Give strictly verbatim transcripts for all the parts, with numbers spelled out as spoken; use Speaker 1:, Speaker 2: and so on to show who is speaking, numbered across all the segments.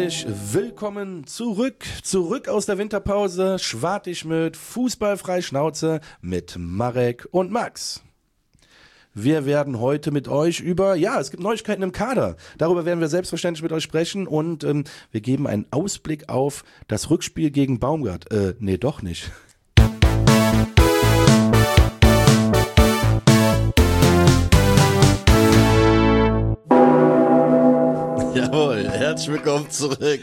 Speaker 1: herzlich willkommen zurück, zurück aus der Winterpause, Schwartig mit Fußballfrei Schnauze mit Marek und Max. Wir werden heute mit euch über, ja, es gibt Neuigkeiten im Kader. Darüber werden wir selbstverständlich mit euch sprechen und ähm, wir geben einen Ausblick auf das Rückspiel gegen Baumgart. Äh, nee, doch nicht.
Speaker 2: Jawohl, herzlich willkommen zurück.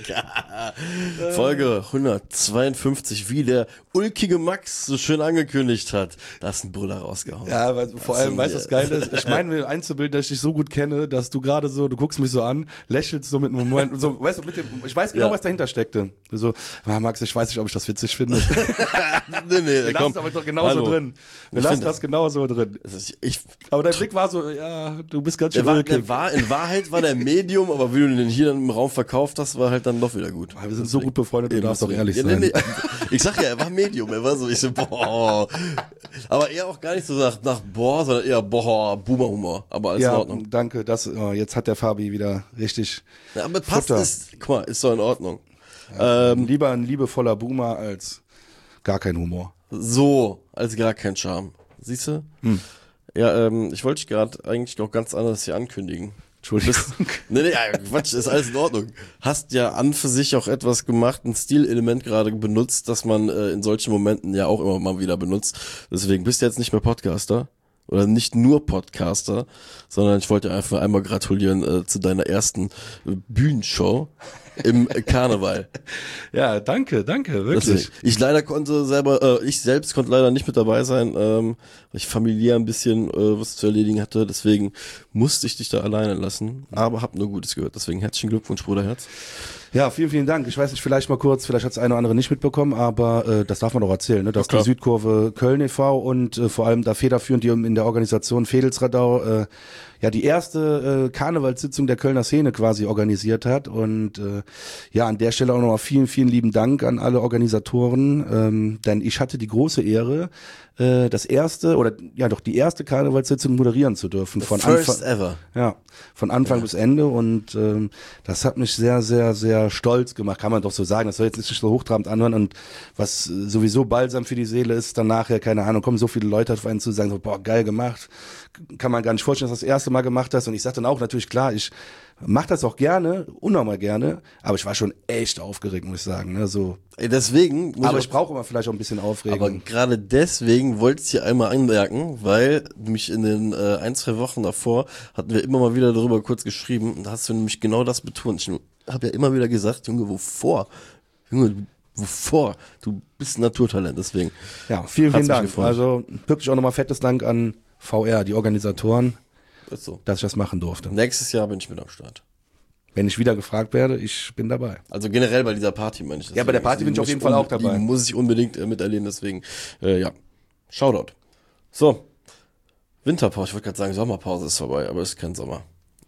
Speaker 2: Folge hundertzweiundfünfzig, wie der ulkige Max so schön angekündigt hat. Da ist ein Brüller rausgehauen.
Speaker 1: Ja, aber vor allem, weißt du, was geil ist? Ich meine mir einzubilden, dass ich dich so gut kenne, dass du gerade so, du guckst mich so an, lächelst so mit einem Moment, so, weißt du, mit dem, ich weiß genau, ja. was dahinter steckte. So, ah, Max, ich weiß nicht, ob ich das witzig finde.
Speaker 2: nee, nee,
Speaker 1: Wir
Speaker 2: komm.
Speaker 1: lassen es aber doch genauso
Speaker 2: Hallo.
Speaker 1: drin. Wir
Speaker 2: Ich
Speaker 1: lassen
Speaker 2: find-
Speaker 1: das genauso drin.
Speaker 2: Ich, ich,
Speaker 1: Aber dein Blick war so, ja, du bist ganz schön
Speaker 2: der war,
Speaker 1: ulkig.
Speaker 2: der war, in Wahrheit war der Medium, aber wie du den hier dann im Raum verkauft hast, war halt dann doch wieder gut.
Speaker 1: Wir sind so gut befreundet, du
Speaker 2: Eben,
Speaker 1: darfst doch
Speaker 2: deswegen.
Speaker 1: ehrlich
Speaker 2: Ja,
Speaker 1: sein.
Speaker 2: nee, nee. Ich sag ja, er war Medium, er war so, ich so, boah. Aber eher auch gar nicht so nach, nach boah, sondern eher boah, Boomer-Humor. Aber alles in
Speaker 1: Ja,
Speaker 2: Ordnung.
Speaker 1: danke. Das, oh, jetzt hat der Fabi wieder richtig.
Speaker 2: Ja, aber passt,
Speaker 1: Futter.
Speaker 2: ist, guck mal, ist doch in Ordnung.
Speaker 1: Ähm, lieber ein liebevoller Boomer als gar kein Humor.
Speaker 2: So, als gar kein Charme. Siehst du?
Speaker 1: Hm.
Speaker 2: Ja, ähm, ich wollte dich gerade eigentlich noch ganz anders hier ankündigen.
Speaker 1: Entschuldigung.
Speaker 2: Nee, nee, ja, Quatsch, ist alles in Ordnung. Hast ja an für sich auch etwas gemacht, ein Stilelement gerade benutzt, das man äh, in solchen Momenten ja auch immer mal wieder benutzt. Deswegen bist du jetzt nicht mehr Podcaster. Oder nicht nur Podcaster, sondern ich wollte einfach einmal gratulieren äh, zu deiner ersten äh, Bühnenshow im äh, Karneval.
Speaker 1: Ja, danke, danke, wirklich.
Speaker 2: Deswegen. Ich leider konnte selber, äh, ich selbst konnte leider nicht mit dabei sein, ähm, weil ich familiär ein bisschen äh, was zu erledigen hatte, deswegen musste ich dich da alleine lassen, aber hab nur Gutes gehört, deswegen herzlichen Glückwunsch, Bruderherz.
Speaker 1: Ja, vielen, vielen Dank. Ich weiß nicht, vielleicht mal kurz, vielleicht hat es eine oder andere nicht mitbekommen, aber äh, das darf man doch erzählen, ne? Dass
Speaker 2: Ja, klar.
Speaker 1: die Südkurve Köln e V und äh, vor allem da federführend die in der Organisation Veedelsradau äh, ja die erste äh, Karnevalssitzung der Kölner Szene quasi organisiert hat und äh, ja, an der Stelle auch nochmal vielen, vielen lieben Dank an alle Organisatoren, ähm, denn ich hatte die große Ehre, äh, das erste oder ja doch die erste Karnevalssitzung moderieren zu dürfen von
Speaker 2: First
Speaker 1: Anfang
Speaker 2: ever.
Speaker 1: ja, von Anfang
Speaker 2: Ja.
Speaker 1: bis Ende und ähm, das hat mich sehr, sehr, sehr stolz gemacht, kann man doch so sagen. Das soll jetzt nicht so hochtrabend anhören und was äh, sowieso balsam für die Seele ist, dann nachher, keine Ahnung, kommen so viele Leute auf einen zu, sagen so, boah, geil gemacht, kann man gar nicht vorstellen, dass du das erste Mal gemacht hast und ich sag dann auch natürlich, klar, ich mach das auch gerne, unnormal gerne, aber ich war schon echt aufgeregt, muss ich sagen, ne, so.
Speaker 2: Ey, deswegen, muss
Speaker 1: Aber
Speaker 2: ich
Speaker 1: ich brauche immer vielleicht auch ein bisschen
Speaker 2: aber
Speaker 1: Aufregung.
Speaker 2: gerade deswegen wollte ich es hier einmal anmerken, weil nämlich in den äh, ein, zwei Wochen davor hatten wir immer mal wieder darüber kurz geschrieben und da hast du nämlich genau das betont. Ich habe ja immer wieder gesagt, Junge, wovor? Junge, wovor? Du bist ein Naturtalent, deswegen.
Speaker 1: Ja, vielen,
Speaker 2: Hat's
Speaker 1: vielen
Speaker 2: mich
Speaker 1: Dank.
Speaker 2: gefreut.
Speaker 1: Also wirklich auch nochmal fettes Dank an V R, die Organisatoren,
Speaker 2: Ist so.
Speaker 1: dass ich das machen durfte.
Speaker 2: Nächstes Jahr bin ich mit am Start.
Speaker 1: Wenn ich wieder gefragt werde, ich bin dabei.
Speaker 2: Also generell bei dieser Party meine ich das.
Speaker 1: Ja, bei der Party bin ich auf jeden Fall auch dabei.
Speaker 2: Die muss ich unbedingt äh, miterleben, deswegen, äh, ja. Shoutout. So. Winterpause, ich wollte gerade sagen, Sommerpause ist vorbei, aber es ist kein Sommer.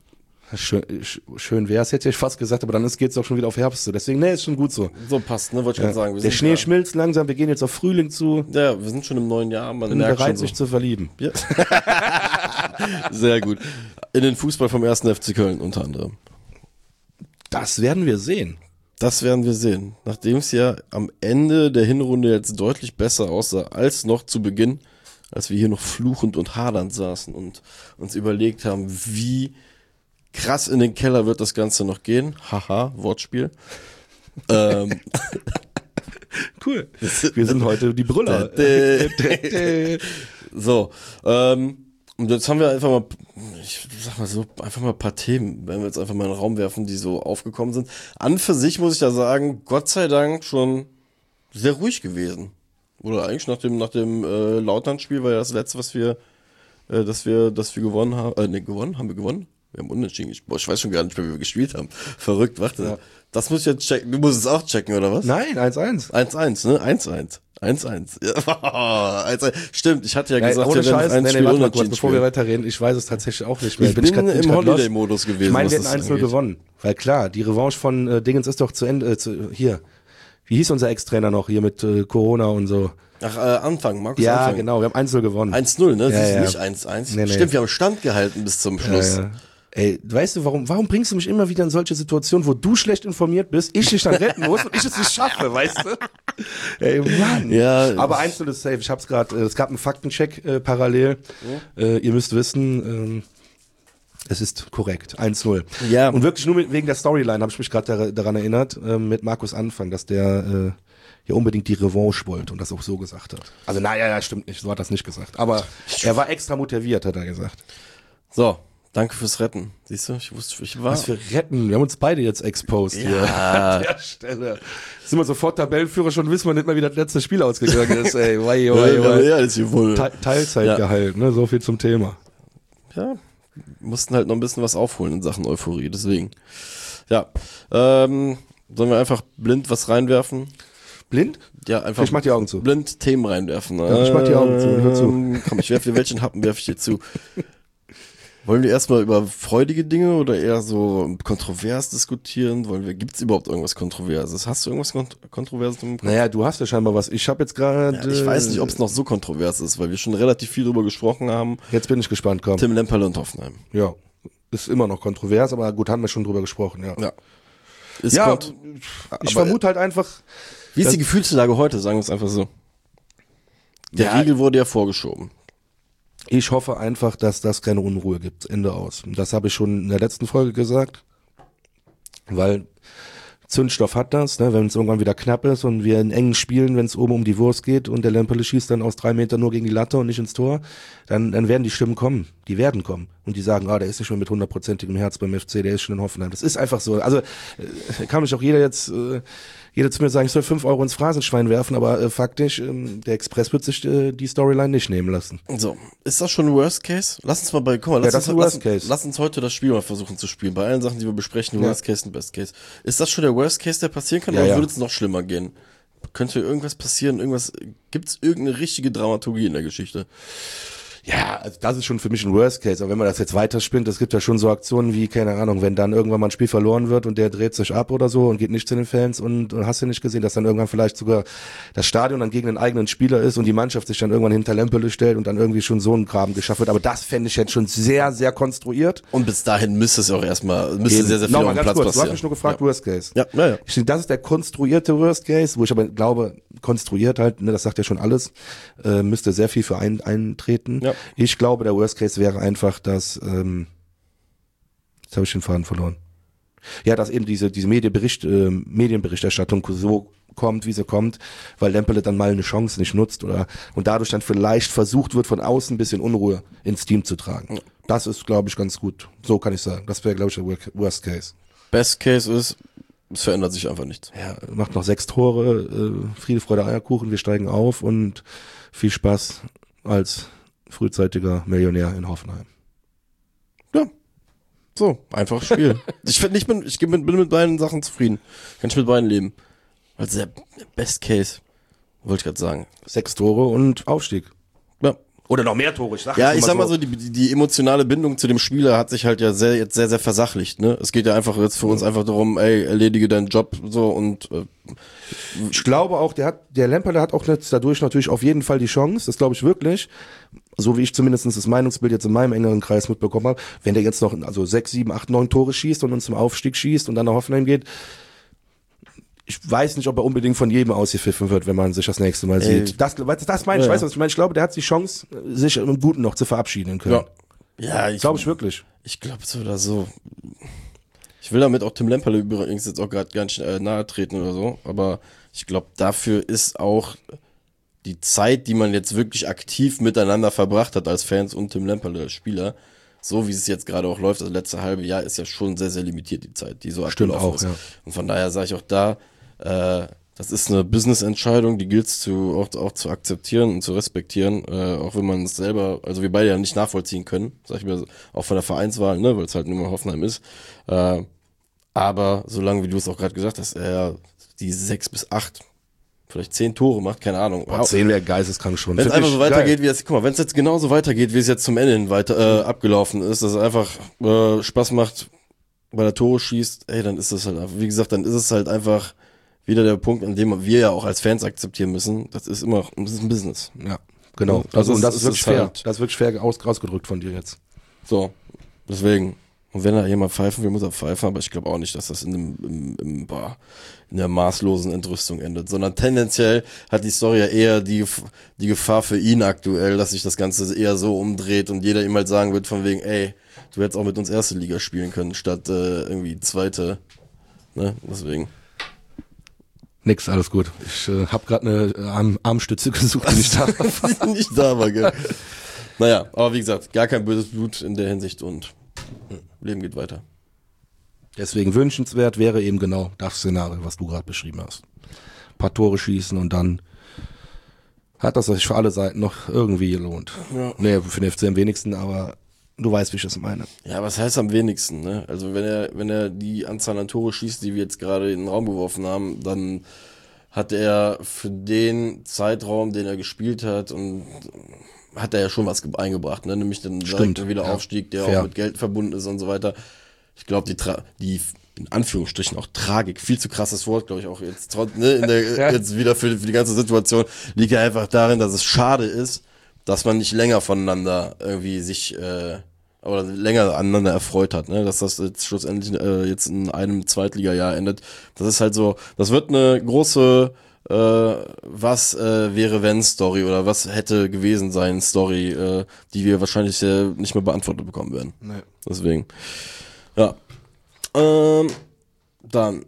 Speaker 1: Schön, sch- schön wäre es, hätte ich fast gesagt, aber dann geht es auch schon wieder auf Herbst zu. Deswegen, nee, ist schon gut so.
Speaker 2: So passt, ne, wollte ich
Speaker 1: Ja.
Speaker 2: gerade sagen. Wir
Speaker 1: Der
Speaker 2: sind
Speaker 1: Schnee
Speaker 2: ja,
Speaker 1: schmilzt langsam, wir gehen jetzt auf Frühling zu
Speaker 2: Ja, wir sind schon im neuen Jahr, man
Speaker 1: und
Speaker 2: merkt schon
Speaker 1: bereit,
Speaker 2: so.
Speaker 1: sich zu verlieben.
Speaker 2: Ja. Sehr gut. In den Fußball vom ersten F C Köln unter anderem.
Speaker 1: Das werden wir sehen.
Speaker 2: Das werden wir sehen. Nachdem es ja am Ende der Hinrunde jetzt deutlich besser aussah als noch zu Beginn, als wir hier noch fluchend und hadernd saßen und uns überlegt haben, wie krass in den Keller wird das Ganze noch gehen. Haha, Wortspiel. ähm,
Speaker 1: Cool. Wir sind heute die Brüller.
Speaker 2: so, ähm, und jetzt haben wir einfach mal, ich sag mal so, einfach mal ein paar Themen, wenn wir jetzt einfach mal in den Raum werfen, die so aufgekommen sind. An für sich muss ich ja sagen, Gott sei Dank schon sehr ruhig gewesen. Oder eigentlich nach dem, nach dem äh, Lautern-Spiel war ja das letzte, was wir, äh, dass wir, dass wir gewonnen haben. Äh, ne, gewonnen? Haben wir gewonnen? Wir haben unentschieden gespielt. Boah, ich weiß schon gar nicht mehr, wie wir gespielt haben. Verrückt, warte.
Speaker 1: Ja.
Speaker 2: Das muss ich jetzt checken. Du musst es auch checken, oder was?
Speaker 1: Nein, eins eins.
Speaker 2: eins eins, ne? eins eins. eins eins. Ja, eins eins. Stimmt, ich hatte ja
Speaker 1: Ja,
Speaker 2: gesagt,
Speaker 1: ohne
Speaker 2: wir werden
Speaker 1: Scheiß,
Speaker 2: ein
Speaker 1: nee, nee,
Speaker 2: Spiel
Speaker 1: warte mal kurz,
Speaker 2: unentschieden
Speaker 1: bevor wir
Speaker 2: spielen.
Speaker 1: weiterreden, ich weiß es tatsächlich auch nicht mehr.
Speaker 2: Ich bin
Speaker 1: grad-
Speaker 2: im
Speaker 1: grad lost.
Speaker 2: Holiday-Modus gewesen.
Speaker 1: Ich meine,
Speaker 2: was
Speaker 1: wir hätten
Speaker 2: das
Speaker 1: eins null
Speaker 2: angeht.
Speaker 1: gewonnen. Weil klar, die Revanche von äh, Dingens ist doch zu Ende, äh, zu, hier. Wie hieß unser Ex-Trainer noch hier mit äh, Corona und so?
Speaker 2: Ach, äh, Anfang, Markus
Speaker 1: Ja,
Speaker 2: Anfang.
Speaker 1: genau, wir haben eins null gewonnen.
Speaker 2: eins null, ne? Das
Speaker 1: Ja,
Speaker 2: ist
Speaker 1: ja.
Speaker 2: nicht eins eins.
Speaker 1: Nee, nee.
Speaker 2: Stimmt, wir haben Stand gehalten bis zum Schluss.
Speaker 1: Ja, ja. Ey, weißt du, warum, warum bringst du mich immer wieder in solche Situationen, wo du schlecht informiert bist, ich dich dann retten muss und ich es nicht schaffe, weißt du? Ey, Mann.
Speaker 2: Ja.
Speaker 1: Aber eins ist safe, ich hab's gerade, äh, es gab einen Faktencheck äh, parallel. Ja. Äh, ihr müsst wissen, ähm, es ist korrekt, eins null.
Speaker 2: Ja.
Speaker 1: Und wirklich nur mit, wegen der Storyline habe ich mich gerade dar- daran erinnert, äh, mit Markus Anfang, dass der äh, ja unbedingt die Revanche wollte und das auch so gesagt hat. Also naja, ja, stimmt nicht, so hat er das nicht gesagt. Aber er war extra motiviert, hat er gesagt.
Speaker 2: So. Danke fürs Retten. Siehst du, ich wusste, ich war.
Speaker 1: Was für Retten? Wir haben uns beide jetzt exposed
Speaker 2: ja.
Speaker 1: hier an der Stelle. Sind wir sofort Tabellenführer, schon wissen wir nicht mal, wie das letzte Spiel ausgegangen ist. Ey, wei, wei, wei.
Speaker 2: Ja, ist hier wohl.
Speaker 1: Te- Teilzeitgehalt, ja. Ne? So viel zum Thema.
Speaker 2: Ja, mussten halt noch ein bisschen was aufholen in Sachen Euphorie, deswegen. Ja, ähm, sollen wir einfach blind was reinwerfen?
Speaker 1: Blind?
Speaker 2: Ja, einfach.
Speaker 1: Ich mach die Augen zu.
Speaker 2: Blind Themen reinwerfen.
Speaker 1: Ja, ich mach die Augen zu, hör zu.
Speaker 2: Komm, ich werfe dir, welchen Happen werfe ich dir zu? Wollen wir erstmal über freudige Dinge oder eher so kontrovers diskutieren? Wollen wir, gibt's überhaupt irgendwas Kontroverses? Hast du irgendwas Kont- Kontroverses im Kopf?
Speaker 1: Naja, du hast ja scheinbar was. Ich habe jetzt gerade...
Speaker 2: Ja, ich weiß nicht, ob es noch so kontrovers ist, weil wir schon relativ viel drüber gesprochen haben.
Speaker 1: Jetzt bin ich gespannt, komm.
Speaker 2: Tim Lemperle und Hoffenheim.
Speaker 1: Ja, ist immer noch kontrovers, aber gut, haben wir schon drüber gesprochen, ja.
Speaker 2: Ja, ist
Speaker 1: ja
Speaker 2: kont-
Speaker 1: ich
Speaker 2: aber,
Speaker 1: vermute halt einfach...
Speaker 2: Wie ist die Gefühlslage heute, sagen wir es einfach so? Der
Speaker 1: Ja.
Speaker 2: Riegel wurde ja vorgeschoben.
Speaker 1: Ich hoffe einfach, dass das keine Unruhe gibt. Ende aus. Das habe ich schon in der letzten Folge gesagt. Weil Zündstoff hat das, ne? Wenn es irgendwann wieder knapp ist und wir in engen Spielen, wenn es oben um die Wurst geht und der Lemperle schießt dann aus drei Metern nur gegen die Latte und nicht ins Tor, dann, dann werden die Stimmen kommen. Die werden kommen. Und die sagen, ah, der ist nicht mehr mit hundertprozentigem Herz beim F C, der ist schon in Hoffenheim. Das ist einfach so. Also äh, kann mich auch jeder jetzt... Äh, Jeder zu mir sagen, ich soll fünf Euro ins Phrasenschwein werfen, aber äh, faktisch, ähm, der Express wird sich äh, die Storyline nicht nehmen lassen.
Speaker 2: So, ist das schon ein Worst Case? Lass uns mal bei, guck mal, lass,
Speaker 1: Ja, das
Speaker 2: uns,
Speaker 1: ist ein Worst
Speaker 2: lass,
Speaker 1: Case.
Speaker 2: lass uns heute das Spiel mal versuchen zu spielen. Bei allen Sachen, die wir besprechen,
Speaker 1: Ja.
Speaker 2: Worst Case und Best Case. Ist das schon der Worst Case, der passieren kann,
Speaker 1: Ja,
Speaker 2: oder
Speaker 1: ja.
Speaker 2: würde es noch schlimmer gehen? Könnte irgendwas passieren, irgendwas, gibt's irgendeine richtige Dramaturgie in der Geschichte?
Speaker 1: Ja, also das ist schon für mich ein Worst Case. Aber wenn man das jetzt weiterspinnt, es gibt ja schon so Aktionen wie, keine Ahnung, wenn dann irgendwann mal ein Spiel verloren wird und der dreht sich ab oder so und geht nicht zu den Fans und, und hast du nicht gesehen, dass dann irgendwann vielleicht sogar das Stadion dann gegen den eigenen Spieler ist und die Mannschaft sich dann irgendwann hinter Lempele stellt und dann irgendwie schon so ein Graben geschafft wird. Aber das fände ich jetzt schon sehr, sehr konstruiert.
Speaker 2: Und bis dahin müsste es auch erstmal, müsste
Speaker 1: Eben.
Speaker 2: sehr, sehr viel
Speaker 1: Nochmal
Speaker 2: auf dem
Speaker 1: ganz
Speaker 2: Platz
Speaker 1: kurz, du hast
Speaker 2: passieren.
Speaker 1: mich nur gefragt,
Speaker 2: ja.
Speaker 1: Worst Case.
Speaker 2: Ja, ja, ja.
Speaker 1: Ich denke, das ist der konstruierte Worst Case, wo ich aber glaube, konstruiert halt, ne, das sagt ja schon alles, äh, müsste sehr viel für ein, eintreten.
Speaker 2: Ja.
Speaker 1: Ich glaube, der Worst Case wäre einfach, dass, ähm, jetzt habe ich den Faden verloren. Ja, dass eben diese, diese Medienbericht, äh, Medienberichterstattung so kommt, wie sie kommt, weil Lempele dann mal eine Chance nicht nutzt oder und dadurch dann vielleicht versucht wird, von außen ein bisschen Unruhe ins Team zu tragen. Ja. Das ist, glaube ich, ganz gut. So kann ich sagen. Das wäre, glaube ich, der Worst Case.
Speaker 2: Best Case ist, es verändert sich einfach nichts.
Speaker 1: Ja, macht noch sechs Tore, äh, Friede, Freude, Eierkuchen, wir steigen auf und viel Spaß als frühzeitiger Millionär in Hoffenheim.
Speaker 2: Ja. So, einfach Spiel. ich find, ich bin, ich bin bin mit beiden Sachen zufrieden. Kann ich mit beiden leben. Also der Best Case, wollte ich gerade sagen.
Speaker 1: Sechs Tore und Aufstieg.
Speaker 2: Ja.
Speaker 1: Oder noch mehr Tore, ich sag
Speaker 2: Ja,
Speaker 1: jetzt
Speaker 2: ich sag mal so, die, die, die emotionale Bindung zu dem Spieler hat sich halt ja sehr, jetzt sehr, sehr versachlicht, ne? Es geht ja einfach jetzt für uns einfach darum, ey, erledige deinen Job, so, und, äh,
Speaker 1: Ich glaube auch, der hat, der Lemperle hat auch jetzt dadurch natürlich auf jeden Fall die Chance, das glaube ich wirklich, so wie ich zumindest das Meinungsbild jetzt in meinem engeren Kreis mitbekommen habe, wenn der jetzt noch, also sechs, sieben, acht, neun Tore schießt und uns zum Aufstieg schießt und dann nach Hoffenheim geht, ich weiß nicht, ob er unbedingt von jedem ausgepfiffen wird, wenn man sich das nächste Mal
Speaker 2: Ey.
Speaker 1: sieht. Das, das meine ich,
Speaker 2: Ja,
Speaker 1: weißt du, was ich meine? Ich glaube, der hat die Chance, sich im Guten noch zu verabschieden können.
Speaker 2: ja, ja ich
Speaker 1: Glaube ich wirklich.
Speaker 2: Ich glaube so oder so. Ich will damit auch Tim Lemperle übrigens jetzt auch gerade gar nicht äh, nahe treten oder so, aber ich glaube, dafür ist auch die Zeit, die man jetzt wirklich aktiv miteinander verbracht hat als Fans und Tim Lemperle als Spieler, so wie es jetzt gerade auch läuft, das letzte halbe Jahr ist ja schon sehr, sehr limitiert, die Zeit, die so
Speaker 1: Stimmt
Speaker 2: abgelaufen
Speaker 1: auch,
Speaker 2: ist.
Speaker 1: ja.
Speaker 2: Und von daher sage ich auch da, äh, das ist eine Business-Entscheidung, die gilt es zu, auch, auch zu akzeptieren und zu respektieren, äh, auch wenn man es selber, also wir beide ja nicht nachvollziehen können, sag ich mir, auch von der Vereinswahl, ne, weil es halt nur mal Hoffenheim ist. Äh, aber solange, wie du es auch gerade gesagt hast, er die sechs bis acht, vielleicht zehn Tore macht, keine Ahnung.
Speaker 1: Boah, zehn wäre geisteskrank schon.
Speaker 2: Wenn es
Speaker 1: Find
Speaker 2: einfach
Speaker 1: ich
Speaker 2: so weitergeht,
Speaker 1: geil.
Speaker 2: wie es, guck mal, wenn es jetzt genauso weitergeht, wie es jetzt zum Ende hin weiter äh, abgelaufen ist, dass es einfach äh, Spaß macht, weil er Tore schießt, ey, dann ist das halt einfach, wie gesagt, dann ist es halt einfach wieder der Punkt, an dem wir ja auch als Fans akzeptieren müssen. Das ist immer, das ist ein Business.
Speaker 1: Ja, genau.
Speaker 2: Das
Speaker 1: Also,
Speaker 2: ist-
Speaker 1: und das ist
Speaker 2: das
Speaker 1: wirklich
Speaker 2: ist
Speaker 1: fair.
Speaker 2: halt-
Speaker 1: Das ist wirklich fair aus, ausgedrückt von dir jetzt.
Speaker 2: So, deswegen, Und wenn er jemand pfeifen will, muss er pfeifen, aber ich glaube auch nicht, dass das in, dem, im, im, boah, in der maßlosen Entrüstung endet, sondern tendenziell hat die Story ja eher die, die Gefahr für ihn aktuell, dass sich das Ganze eher so umdreht und jeder ihm halt sagen wird von wegen, ey, du hättest auch mit uns erste Liga spielen können, statt äh, irgendwie zweite, ne, deswegen.
Speaker 1: Nix, alles gut. Ich äh, habe gerade eine Arm Armstütze gesucht, die nicht da war.
Speaker 2: Die nicht da war, gell. Naja, aber wie gesagt, gar kein böses Blut in der Hinsicht und Leben geht weiter.
Speaker 1: Deswegen wünschenswert wäre eben genau das Szenario, was du gerade beschrieben hast. Ein paar Tore schießen und dann hat das sich für alle Seiten noch irgendwie gelohnt.
Speaker 2: Ja.
Speaker 1: Nee, für den F C am wenigsten, aber du weißt, wie ich das meine.
Speaker 2: Ja, was heißt am wenigsten, ne? Also wenn er, wenn er die Anzahl an Tore schießt, die wir jetzt gerade in den Raum geworfen haben, dann hat er für den Zeitraum, den er gespielt hat, und hat er ja schon was eingebracht, ne? Nämlich den direkten Wiederaufstieg, der
Speaker 1: Fair.
Speaker 2: auch mit Geld verbunden ist und so weiter. Ich glaube, die, Tra- die in Anführungsstrichen auch Tragik, viel zu krasses Wort, glaube ich auch jetzt, trotz, ne, in der,
Speaker 1: Ja.
Speaker 2: jetzt wieder für, für die ganze Situation, liegt ja einfach darin, dass es schade ist, dass man nicht länger voneinander irgendwie sich, äh, oder länger aneinander erfreut hat, ne, dass das jetzt schlussendlich äh, jetzt in einem Zweitliga-Jahr endet. Das ist halt so, das wird eine große äh, was äh, wäre wenn Story oder was hätte gewesen sein Story, äh, die wir wahrscheinlich äh, nicht mehr beantwortet bekommen werden.
Speaker 1: Nee.
Speaker 2: Deswegen. Ja. Ähm, dann.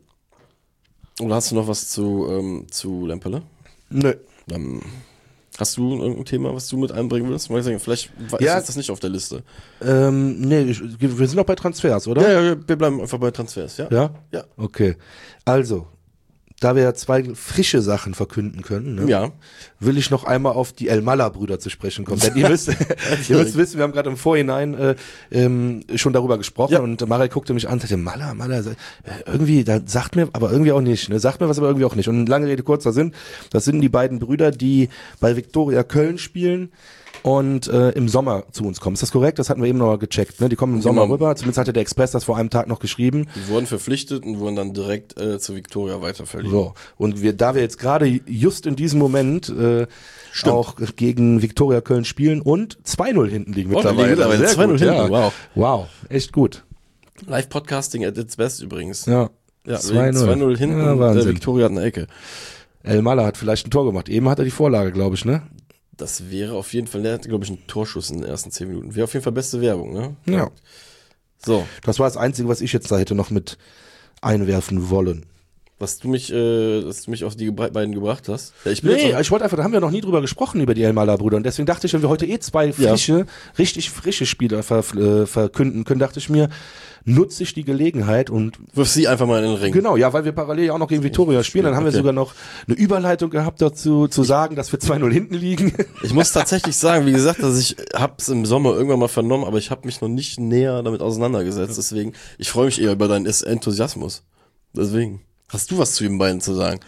Speaker 2: Oder hast du noch was zu, ähm, zu Lemperle?
Speaker 1: Nö.
Speaker 2: Dann hast du irgendein Thema, was du mit einbringen willst? Mal sagen, vielleicht
Speaker 1: Ja.
Speaker 2: ist das nicht auf der Liste.
Speaker 1: Ähm, nee, ich, wir sind noch bei Transfers, oder?
Speaker 2: Ja, ja, wir bleiben einfach bei Transfers, ja?
Speaker 1: Ja?
Speaker 2: Ja.
Speaker 1: Okay. Also, da wir ja zwei frische Sachen verkünden können, ne,
Speaker 2: Ja.
Speaker 1: will ich noch einmal auf die El-Mala-Brüder zu sprechen kommen. Denn ihr müsst, ihr müsst wissen, wir haben gerade im Vorhinein äh, ähm, schon darüber gesprochen,
Speaker 2: Ja.
Speaker 1: und Marek guckte mich an und sagte, Mala, Mala, äh, irgendwie, da sagt mir, aber irgendwie auch nicht, ne? Sagt mir was, aber irgendwie auch nicht. Und lange Rede, kurzer Sinn, das sind die beiden Brüder, die bei Viktoria Köln spielen und äh, im Sommer zu uns kommen. Ist das korrekt? Das hatten wir eben noch mal gecheckt. Ne? Die kommen im Sommer
Speaker 2: Genau.
Speaker 1: rüber. Zumindest hatte der Express das vor einem Tag noch geschrieben.
Speaker 2: Die wurden verpflichtet und wurden dann direkt äh, zu Viktoria weiterverliehen.
Speaker 1: So, und wir, da wir jetzt gerade just in diesem Moment äh,
Speaker 2: Stimmt.
Speaker 1: auch gegen Viktoria Köln spielen und zwei null hinten liegen
Speaker 2: Oh,
Speaker 1: mittlerweile.
Speaker 2: liegen mittlerweile
Speaker 1: Sehr
Speaker 2: zwei null
Speaker 1: gut,
Speaker 2: hinten,
Speaker 1: ja.
Speaker 2: wow.
Speaker 1: Wow, echt gut.
Speaker 2: Live-Podcasting at its best übrigens.
Speaker 1: Ja,
Speaker 2: Ja,
Speaker 1: zwei null.
Speaker 2: zwei null hinten,
Speaker 1: Ja,
Speaker 2: und, äh,
Speaker 1: Wahnsinn.
Speaker 2: Viktoria hat eine Ecke.
Speaker 1: El Mala hat vielleicht ein Tor gemacht. Eben hat er die Vorlage, glaube ich, ne?
Speaker 2: Das wäre auf jeden Fall, der hat, glaube ich, einen Torschuss in den ersten zehn Minuten. Wäre auf jeden Fall beste Werbung, ne?
Speaker 1: Ja.
Speaker 2: So,
Speaker 1: Das war das Einzige, was ich jetzt da hätte noch mit einwerfen wollen.
Speaker 2: was du mich, äh, dass du mich auf die gebra- beiden gebracht hast. Ja, ich bin
Speaker 1: Nee,
Speaker 2: jetzt auch,
Speaker 1: ich wollte einfach, da haben wir noch nie drüber gesprochen, über die El Mala-Brüder. Und deswegen dachte ich, wenn wir heute eh zwei frische, richtig frische Spieler ver, äh, verkünden können, dachte ich mir, nutze ich die Gelegenheit und
Speaker 2: wirf sie einfach mal in den Ring.
Speaker 1: genau, ja, weil wir parallel ja auch noch gegen Viktoria spielen, dann haben wir
Speaker 2: Okay.
Speaker 1: sogar noch eine Überleitung gehabt dazu, zu sagen, dass wir zwei null hinten liegen.
Speaker 2: Ich muss tatsächlich sagen, wie gesagt, dass ich hab's im Sommer irgendwann mal vernommen, aber ich habe mich noch nicht näher damit auseinandergesetzt. Deswegen, ich freue mich eher über deinen Enthusiasmus. Deswegen. Hast du was zu den beiden zu sagen?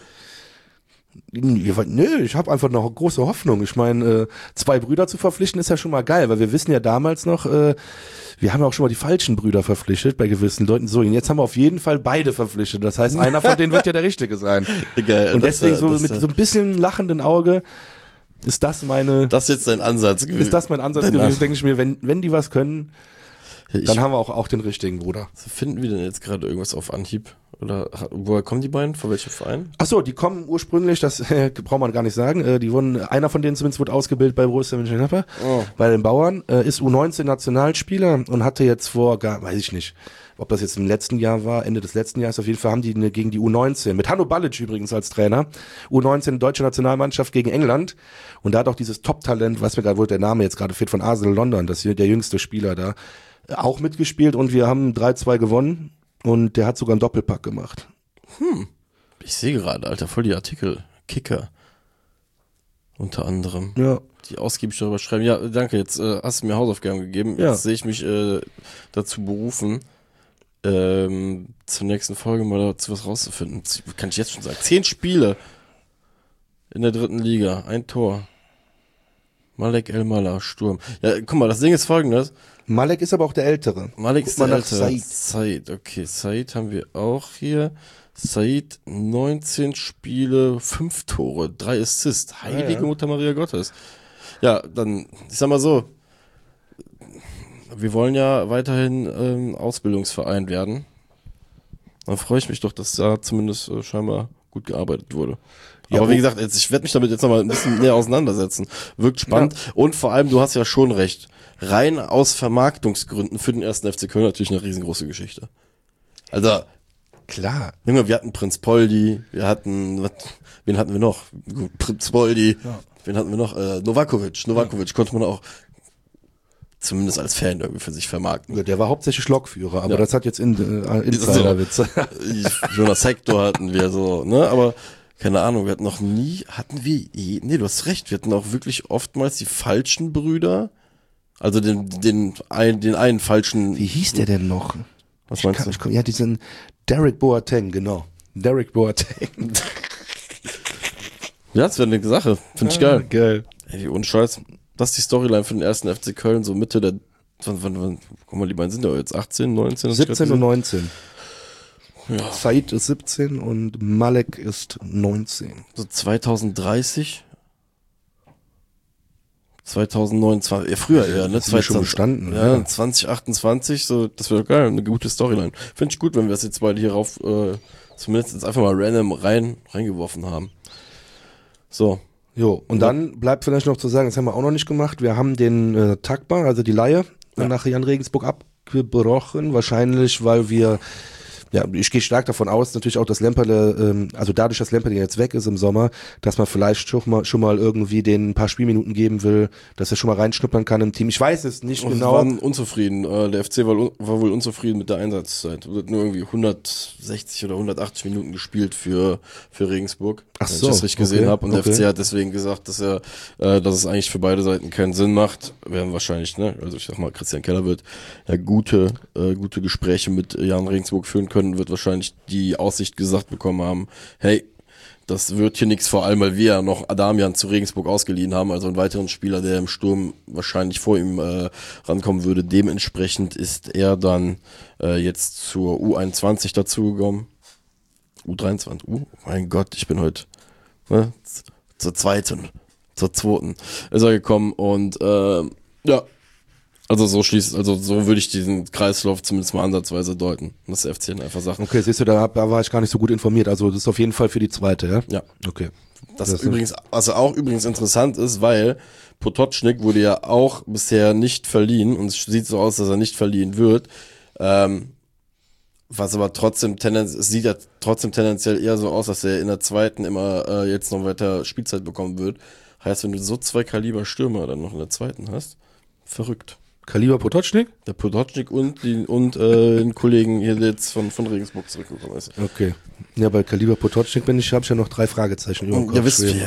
Speaker 1: Nö, ich habe einfach noch große Hoffnung. Ich meine, äh, zwei Brüder zu verpflichten ist ja schon mal geil, weil wir wissen ja damals noch, äh, wir haben ja auch schon mal die falschen Brüder verpflichtet bei gewissen Leuten. So, und jetzt haben wir auf jeden Fall beide verpflichtet. Das heißt, einer von denen wird ja der Richtige sein.
Speaker 2: Geil,
Speaker 1: Und
Speaker 2: das,
Speaker 1: deswegen
Speaker 2: äh,
Speaker 1: so
Speaker 2: das,
Speaker 1: mit
Speaker 2: äh,
Speaker 1: so ein bisschen lachenden Auge ist das meine,
Speaker 2: Das ist jetzt dein Ansatz.
Speaker 1: ist das mein Ansatz
Speaker 2: Dein
Speaker 1: gewesen, denke ich mir, wenn, wenn die was können,
Speaker 2: Ich,
Speaker 1: dann haben wir auch, auch den richtigen Bruder.
Speaker 2: finden wir denn jetzt gerade irgendwas auf Anhieb? Oder ha- woher kommen die beiden? Von welchem Verein?
Speaker 1: Ach so, die kommen ursprünglich, das äh, braucht man gar nicht sagen, äh, die wurden, einer von denen zumindest wurde ausgebildet bei Borussia Mönchengladbach,
Speaker 2: Oh.
Speaker 1: bei den Bauern, äh, ist U neunzehn Nationalspieler und hatte jetzt vor, gar, weiß ich nicht, ob das jetzt im letzten Jahr war, Ende des letzten Jahres, auf jeden Fall haben die eine, gegen die U neunzehn, mit Hanno Balic übrigens als Trainer, U neunzehn deutsche Nationalmannschaft gegen England, und da hat auch dieses Top-Talent, was mir gerade, wo der Name jetzt gerade fehlt, von Arsenal London, das ist der jüngste Spieler da, äh, auch mitgespielt, und wir haben drei zwei gewonnen, und der hat sogar einen Doppelpack gemacht.
Speaker 2: Ich sehe gerade, Alter, voll die Artikel. Kicker. Unter anderem.
Speaker 1: Ja.
Speaker 2: Die ausgiebig darüber schreiben. Ja, danke, jetzt äh, hast du mir Hausaufgaben gegeben.
Speaker 1: Ja.
Speaker 2: Jetzt sehe ich mich äh, dazu berufen, ähm, zur nächsten Folge mal dazu was rauszufinden. Kann ich jetzt schon sagen. Zehn Spiele in der dritten Liga. Ein Tor. Malek El-Mala, Sturm. Ja, guck mal, das Ding ist folgendes.
Speaker 1: Malek ist aber auch der Ältere.
Speaker 2: Malik
Speaker 1: Guck
Speaker 2: ist
Speaker 1: mal
Speaker 2: der
Speaker 1: nach
Speaker 2: Ältere.
Speaker 1: Said.
Speaker 2: Said, okay. Said haben wir auch hier. Said, neunzehn Spiele, fünf Tore, drei Assists. Heilige
Speaker 1: Ja, ja.
Speaker 2: Mutter Maria Gottes. Ja, dann, ich sag mal so, wir wollen ja weiterhin ähm, Ausbildungsverein werden. Dann freue ich mich doch, dass da zumindest äh, scheinbar gut gearbeitet wurde.
Speaker 1: Ja,
Speaker 2: aber wie
Speaker 1: oh.
Speaker 2: gesagt, jetzt, ich werde mich damit jetzt nochmal ein bisschen näher auseinandersetzen. Wirkt spannend.
Speaker 1: Ja.
Speaker 2: Und vor allem, du hast ja schon recht. Rein aus Vermarktungsgründen für den ersten F C Köln natürlich eine riesengroße Geschichte. Also,
Speaker 1: Klar.
Speaker 2: Junge, wir hatten Prinz Poldi, wir hatten, was, wen hatten wir noch? Gut, Prinz Poldi,
Speaker 1: Ja.
Speaker 2: wen hatten wir noch? Äh, Novakovic. Novakovic ja. konnte man auch zumindest als Fan irgendwie für sich vermarkten.
Speaker 1: Ja, der war hauptsächlich Lokführer, aber
Speaker 2: Ja.
Speaker 1: das hat jetzt in, äh, Insiderwitze.
Speaker 2: Jonas Hector hatten wir so, ne, aber keine Ahnung, wir hatten noch nie, hatten wir, je, nee, du hast recht, wir hatten auch wirklich oftmals die falschen Brüder, also den, den, ein, den einen falschen.
Speaker 1: Wie hieß der denn noch?
Speaker 2: Was
Speaker 1: Ich
Speaker 2: meinst
Speaker 1: kann,
Speaker 2: du?
Speaker 1: ich komm, ja, diesen Derek Boateng, genau. Derek Boateng.
Speaker 2: Ja, das wäre eine Sache, finde ich
Speaker 1: Ah,
Speaker 2: geil.
Speaker 1: Geil.
Speaker 2: Ey, ohne Scheiß, das ist die Storyline für den ersten F C Köln, so Mitte der, wann, wann, wann, guck mal, die beiden sind ja jetzt achtzehn, neunzehn? hast du
Speaker 1: siebzehn
Speaker 2: grad
Speaker 1: und
Speaker 2: gesehen?
Speaker 1: neunzehn.
Speaker 2: Ja.
Speaker 1: Said ist siebzehn und Malek ist neunzehn.
Speaker 2: So zwanzig dreißig? zwanzig neunundzwanzig, ja, früher eher, ne?
Speaker 1: Das ist schon bestanden,
Speaker 2: ja,
Speaker 1: ja.
Speaker 2: zwanzig achtundzwanzig, so, das wäre geil, eine gute Storyline. Finde ich gut, wenn wir das jetzt beide hier rauf, äh, zumindest jetzt einfach mal random rein, reingeworfen haben. So.
Speaker 1: Jo, und
Speaker 2: Ja.
Speaker 1: dann bleibt vielleicht noch zu sagen, das haben wir auch noch nicht gemacht, wir haben den äh, Takbar, also die Leihe,
Speaker 2: Ja.
Speaker 1: nach Jan Regensburg abgebrochen, wahrscheinlich, weil wir, ja, ich gehe stark davon aus, natürlich auch, dass Lemperle, ähm, also dadurch, dass Lemperle jetzt weg ist im Sommer, dass man vielleicht schon mal, schon mal irgendwie den ein paar Spielminuten geben will, dass er schon mal reinschnuppern kann im Team. Ich weiß es nicht
Speaker 2: Und
Speaker 1: genau.
Speaker 2: sie waren unzufrieden. Äh, Der F C war, un- war wohl unzufrieden mit der Einsatzzeit. Wird nur irgendwie hundertsechzig oder hundertachtzig Minuten gespielt für, für Regensburg.
Speaker 1: Ach
Speaker 2: wenn
Speaker 1: so,
Speaker 2: ich das richtig gesehen
Speaker 1: okay,
Speaker 2: habe. Und der
Speaker 1: okay.
Speaker 2: F C hat deswegen gesagt, dass er, äh, dass es eigentlich für beide Seiten keinen Sinn macht. Werden wahrscheinlich, ne, also ich sag mal, Christian Keller wird ja gute, äh, gute Gespräche mit Jan Regensburg führen können, wird wahrscheinlich die Aussicht gesagt bekommen haben, hey, das wird hier nichts, vor allem, weil wir ja noch Adamian zu Regensburg ausgeliehen haben, also einen weiteren Spieler, der im Sturm wahrscheinlich vor ihm äh, rankommen würde. Dementsprechend ist er dann äh, jetzt zur U einundzwanzig dazugekommen. U dreiundzwanzig, uh, mein Gott, ich bin heute ne, z- zur zweiten, zur zweiten ist er gekommen und äh, ja, also so schließt, also so würde ich diesen Kreislauf zumindest mal ansatzweise deuten, dass der F C einfach sagt.
Speaker 1: Okay, siehst du, da, da war ich gar nicht so gut informiert, also das ist auf jeden Fall für die zweite, ja?
Speaker 2: Ja.
Speaker 1: Okay.
Speaker 2: Das,
Speaker 1: Das ist-
Speaker 2: übrigens, also auch übrigens interessant ist, weil Potocznik wurde ja auch bisher nicht verliehen und es sieht so aus, dass er nicht verliehen wird. Ähm, was aber trotzdem tendenziell, es sieht ja trotzdem tendenziell eher so aus, dass er in der zweiten immer äh, jetzt noch weiter Spielzeit bekommen wird. Heißt, wenn du so zwei Kaliber Stürmer dann noch in der zweiten hast, verrückt.
Speaker 1: Kaliber Potocznik?
Speaker 2: Der Potocznik und die, und äh, den Kollegen hier der jetzt von von Regensburg zurückgekommen ist.
Speaker 1: Okay. Ja, bei Kaliber Potocznik bin ich, habe ich ja noch drei Fragezeichen über dem Kopf
Speaker 2: Ja, wisst
Speaker 1: schweben.
Speaker 2: ihr.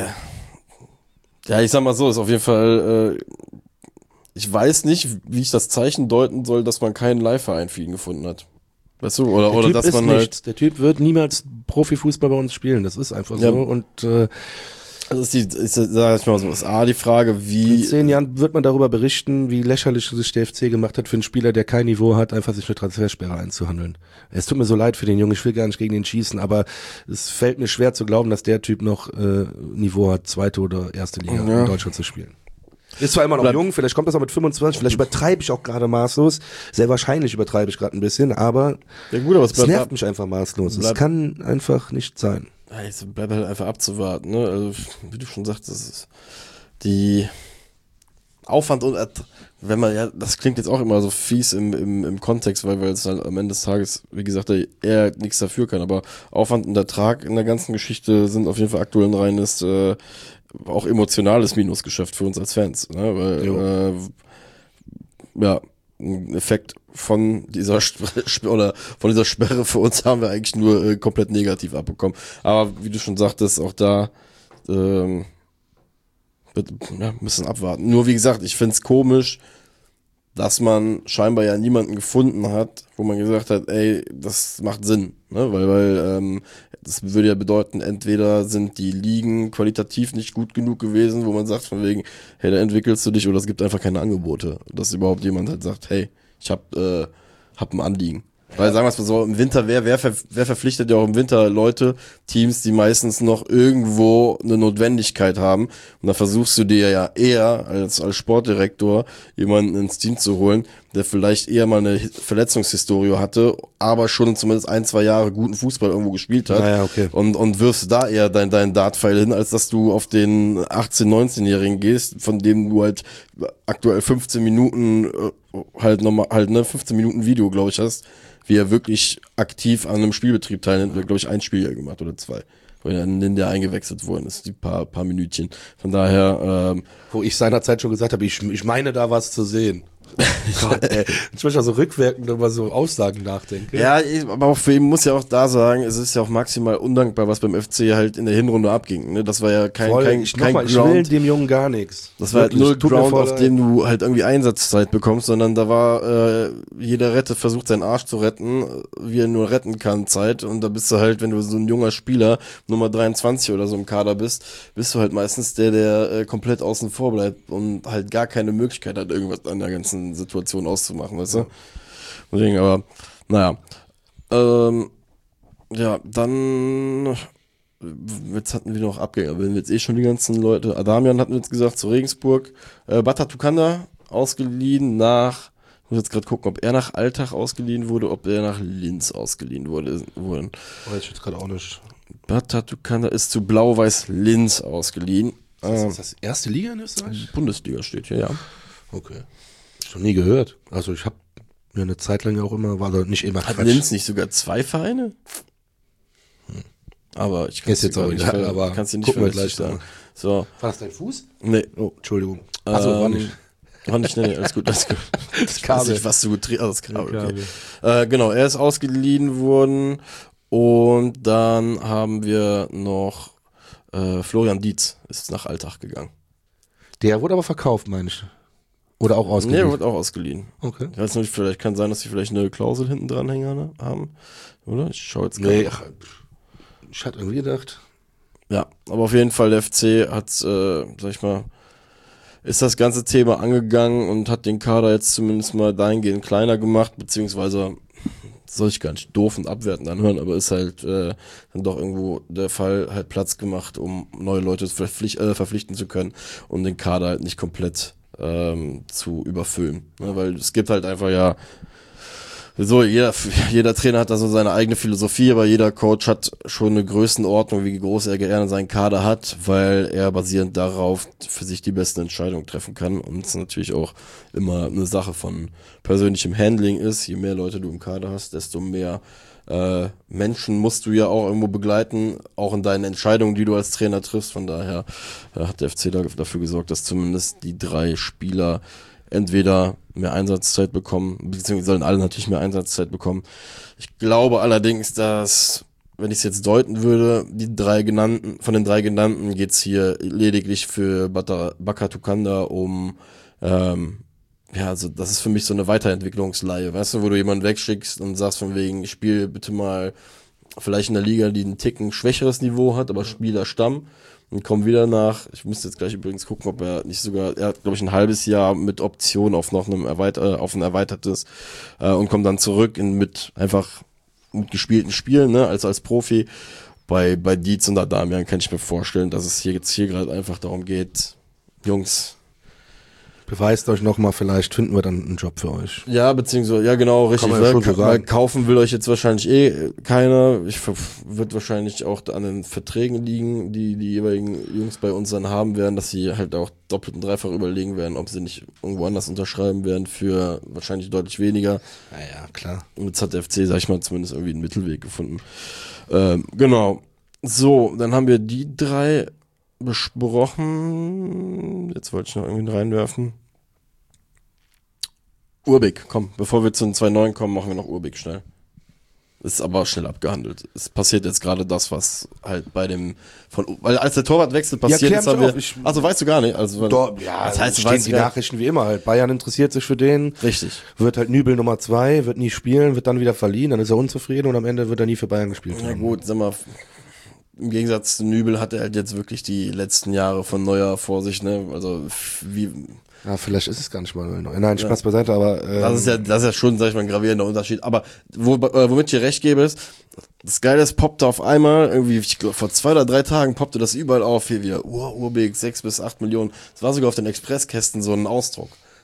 Speaker 2: Ja, ich sag mal so, ist auf jeden Fall, äh, ich weiß nicht, wie ich das Zeichen deuten soll, dass man keinen Live-Verein für ihn gefunden hat. Weißt du, oder,
Speaker 1: Der
Speaker 2: oder
Speaker 1: Typ
Speaker 2: dass
Speaker 1: ist
Speaker 2: man
Speaker 1: nichts. Der Typ wird niemals Profifußball bei uns spielen. Das ist einfach
Speaker 2: Ja.
Speaker 1: so. Und äh,
Speaker 2: halt, also ist die, ist, sag ich mal so, ist A, die Frage,
Speaker 1: in
Speaker 2: wie,
Speaker 1: zehn Jahren wird man darüber berichten, wie lächerlich sich der F C gemacht hat, für einen Spieler, der kein Niveau hat, einfach sich eine Transfersperre einzuhandeln. Es tut mir so leid für den Jungen, ich will gar nicht gegen ihn schießen, aber es fällt mir schwer zu glauben, dass der Typ noch äh, Niveau hat, zweite oder erste Liga
Speaker 2: Ja.
Speaker 1: in Deutschland zu spielen. Ist zwar immer noch
Speaker 2: Bleib-
Speaker 1: jung, vielleicht kommt das auch mit fünfundzwanzig, vielleicht übertreibe ich auch gerade maßlos, sehr wahrscheinlich übertreibe ich gerade ein bisschen, aber
Speaker 2: ja gut, aber es
Speaker 1: es
Speaker 2: bleibt,
Speaker 1: nervt
Speaker 2: ab,
Speaker 1: mich einfach maßlos. Es
Speaker 2: Bleib-
Speaker 1: kann einfach nicht sein.
Speaker 2: ja, es bleibt halt einfach abzuwarten, ne, also, wie du schon sagst, das ist die Aufwand und, Ert- wenn man, ja, das klingt jetzt auch immer so fies im, im, im Kontext, weil, weil es halt am Ende des Tages, wie gesagt, er nichts dafür kann, aber Aufwand und Ertrag in der ganzen Geschichte sind auf jeden Fall aktuell ein reines, äh, auch emotionales Minusgeschäft für uns als Fans, ne? Weil äh, ja, ein Effekt von dieser Sperre, oder von dieser Sperre für uns haben wir eigentlich nur äh, komplett negativ abbekommen. Aber wie du schon sagtest, auch da ähm, wird, ja, müssen abwarten. Nur wie gesagt, ich find's komisch, dass man scheinbar ja niemanden gefunden hat, wo man gesagt hat, ey, das macht Sinn, ne? Weil, weil ähm, das würde ja bedeuten, entweder sind die Ligen qualitativ nicht gut genug gewesen, wo man sagt von wegen, hey, da entwickelst du dich, oder es gibt einfach keine Angebote, dass überhaupt jemand halt sagt, hey, ich hab, äh, hab ein Anliegen. Weil sagen wir es mal so, im Winter, wer, wer, ver, wer verpflichtet ja auch im Winter Leute, Teams, die meistens noch irgendwo eine Notwendigkeit haben. Und da versuchst du dir ja eher als, als Sportdirektor jemanden ins Team zu holen, der vielleicht eher mal eine Verletzungshistorie hatte, aber schon zumindest ein, zwei Jahre guten Fußball irgendwo gespielt hat.
Speaker 1: Naja, okay.
Speaker 2: Und, und wirfst da eher dein, dein Dartpfeil hin, als dass du auf den achtzehn-, neunzehnjährigen gehst, von dem du halt aktuell fünfzehn Minuten halt nochmal, halt ne, fünfzehn Minuten Video, glaube ich, hast, wie er wirklich aktiv an einem Spielbetrieb teilnimmt. Der, glaube ich, ein Spiel gemacht oder zwei. Weil er in der eingewechselt worden ist, die paar, paar Minütchen. Von daher, ähm,
Speaker 1: Wo ich seinerzeit schon gesagt habe, ich, ich meine da was zu sehen. Gott, ey. Ich möchte also rückwirkend über so Aussagen nachdenken.
Speaker 2: ja, ich, aber auch für ihn muss ja auch da sagen, es ist ja auch maximal undankbar, was beim F C halt in der Hinrunde abging. Ne? Das war ja kein,
Speaker 1: Voll,
Speaker 2: kein,
Speaker 1: ich,
Speaker 2: kein
Speaker 1: mal, ich
Speaker 2: Ground.
Speaker 1: will dem Jungen gar nichts.
Speaker 2: Das war
Speaker 1: Wirklich,
Speaker 2: halt null
Speaker 1: tut mir
Speaker 2: Ground,
Speaker 1: voll
Speaker 2: auf
Speaker 1: leid.
Speaker 2: dem du halt irgendwie Einsatzzeit bekommst, sondern da war äh, jeder Rette versucht seinen Arsch zu retten, wie er nur retten kann, Zeit. Und da bist du halt, wenn du so ein junger Spieler, Nummer dreiundzwanzig oder so im Kader bist, bist du halt meistens der, der äh, komplett außen vor bleibt und halt gar keine Möglichkeit hat, irgendwas an der ganzen Situation auszumachen, weißt du? Deswegen, aber, naja. Ähm, ja, dann jetzt hatten wir noch Abgänger, wenn wir jetzt eh schon die ganzen Leute, Adamian hatten wir jetzt gesagt, zu Regensburg, äh, Bata Tukanda ausgeliehen nach, ich muss jetzt gerade gucken, ob er nach Altach ausgeliehen wurde, ob er nach Linz ausgeliehen wurde. wurden.
Speaker 1: Oh, jetzt jetzt gerade auch nicht.
Speaker 2: Bata Tukanda ist zu Blau-Weiß Linz ausgeliehen.
Speaker 1: Ist das,
Speaker 2: Ähm,
Speaker 1: ist das erste Liga in Österreich?
Speaker 2: Bundesliga steht hier, ja.
Speaker 1: Okay. Schon nie gehört. Also ich habe mir eine Zeit lang auch immer, war da nicht immer
Speaker 2: Hat
Speaker 1: Quatsch.
Speaker 2: Linz nicht sogar zwei Vereine? Hm. Aber ich kann
Speaker 1: Ist
Speaker 2: es
Speaker 1: jetzt
Speaker 2: dir
Speaker 1: auch
Speaker 2: nicht,
Speaker 1: egal,
Speaker 2: ver-
Speaker 1: aber
Speaker 2: kann's dir nicht
Speaker 1: gucken wir
Speaker 2: verlässlich
Speaker 1: gleich
Speaker 2: sagen. So,
Speaker 1: War das dein Fuß?
Speaker 2: nee.
Speaker 1: Oh, Entschuldigung. Achso, war
Speaker 2: Ähm,
Speaker 1: nicht.
Speaker 2: War nicht, nee, nee, alles gut, alles gut.
Speaker 1: Das
Speaker 2: Ich weiß nicht, was du getreten hast. Das Kabel,
Speaker 1: Ja,
Speaker 2: okay. Äh, genau, er ist ausgeliehen worden und dann haben wir noch äh, Florian Dietz ist nach Altach gegangen.
Speaker 1: Der wurde aber verkauft, meine ich. Oder auch
Speaker 2: Nee,
Speaker 1: ausgeliehen.
Speaker 2: er wird auch ausgeliehen.
Speaker 1: Okay.
Speaker 2: Ich weiß nicht, vielleicht kann sein, dass sie vielleicht eine Klausel hinten dran hängen haben. Oder? Ich schau jetzt
Speaker 1: Nee,
Speaker 2: gerade.
Speaker 1: ach, ich hatte irgendwie gedacht.
Speaker 2: Ja, aber auf jeden Fall, der F C hat, äh, sag ich mal, ist das ganze Thema angegangen und hat den Kader jetzt zumindest mal dahingehend kleiner gemacht, beziehungsweise soll ich gar nicht doof und abwertend anhören, aber ist halt äh, dann doch irgendwo der Fall, halt Platz gemacht, um neue Leute verpflicht, äh, verpflichten zu können und den Kader halt nicht komplett ähm, zu überfüllen. Ne? Weil es gibt halt einfach ja so, jeder, jeder Trainer hat da so seine eigene Philosophie, aber jeder Coach hat schon eine Größenordnung, wie groß er gerne seinen Kader hat, weil er basierend darauf für sich die besten Entscheidungen treffen kann und es natürlich auch immer eine Sache von persönlichem Handling ist. Je mehr Leute du im Kader hast, desto mehr äh, Menschen musst du ja auch irgendwo begleiten, auch in deinen Entscheidungen, die du als Trainer triffst. Von daher äh, hat der F C da, dafür gesorgt, dass zumindest die drei Spieler entweder mehr Einsatzzeit bekommen, beziehungsweise sollen alle natürlich mehr Einsatzzeit bekommen. Ich glaube allerdings, dass, wenn ich es jetzt deuten würde, die drei genannten, von den drei genannten geht's hier lediglich für Bata, Baka Tukanda um, ähm, ja, also das ist für mich so eine Weiterentwicklungsleihe, weißt du, wo du jemanden wegschickst und sagst von wegen, ich spiele bitte mal vielleicht in der Liga, die einen Ticken schwächeres Niveau hat, aber Spieler Stamm. Und komm wieder nach, ich müsste jetzt gleich übrigens gucken, ob er nicht sogar, er hat glaube ich ein halbes Jahr mit Option auf noch einem erweiter, äh, auf ein erweitertes äh, und kommt dann zurück in, mit einfach mit gespielten Spielen, ne, als als Profi. Bei bei Dietz und Adamian kann ich mir vorstellen, dass es hier jetzt hier gerade einfach darum geht, Jungs,
Speaker 1: Beweist euch nochmal, vielleicht finden wir dann einen Job für euch.
Speaker 2: ja, beziehungsweise, ja genau, richtig,
Speaker 1: man ja
Speaker 2: weil,
Speaker 1: schon so
Speaker 2: weil
Speaker 1: sagen.
Speaker 2: kaufen will euch jetzt wahrscheinlich eh keiner, ich ver- wird wahrscheinlich auch an den Verträgen liegen, die die jeweiligen Jungs bei uns dann haben werden, dass sie halt auch doppelt und dreifach überlegen werden, ob sie nicht irgendwo anders unterschreiben werden für wahrscheinlich deutlich weniger.
Speaker 1: Naja, klar.
Speaker 2: Und jetzt hat der F C, sag ich mal, zumindest irgendwie einen Mittelweg gefunden. Ähm, genau. So, dann haben wir die drei besprochen. Jetzt wollte ich noch irgendwie reinwerfen. Urbik, komm, bevor wir zu den zwei neuen kommen, machen wir noch Urbik schnell. Ist aber schnell abgehandelt. Es passiert jetzt gerade das, was halt bei dem von, weil als der Torwartwechsel passiert
Speaker 1: klär
Speaker 2: ist,
Speaker 1: mich
Speaker 2: haben wir,
Speaker 1: auf, ich-
Speaker 2: also weißt du gar nicht, also weil-
Speaker 1: Doch, ja,
Speaker 2: das heißt, du
Speaker 1: stehen
Speaker 2: weißt
Speaker 1: die
Speaker 2: gar nicht.
Speaker 1: Nachrichten wie immer halt. Bayern interessiert sich für den,
Speaker 2: Richtig.
Speaker 1: wird halt Nübel Nummer zwei, wird nie spielen, wird dann wieder verliehen, dann ist er unzufrieden und am Ende wird er nie für Bayern gespielt
Speaker 2: Na
Speaker 1: haben.
Speaker 2: gut, sag mal, im Gegensatz zu Nübel hat er halt jetzt wirklich die letzten Jahre von Neuer vor sich, ne? Also wie
Speaker 1: Ja, vielleicht ist es gar nicht mal neu. Nein, Spaß beiseite, aber ähm,
Speaker 2: das ist ja, das ist ja schon, sag ich mal, ein gravierender Unterschied. Aber wo, äh, womit ich dir recht gebe, ist, das Geile ist, poppte auf einmal, irgendwie, ich glaube, vor zwei oder drei Tagen poppte das überall auf, hier wieder, Ur, Urbik, sechs bis acht Millionen. Es war sogar auf den Expresskästen so ein Ausdruck.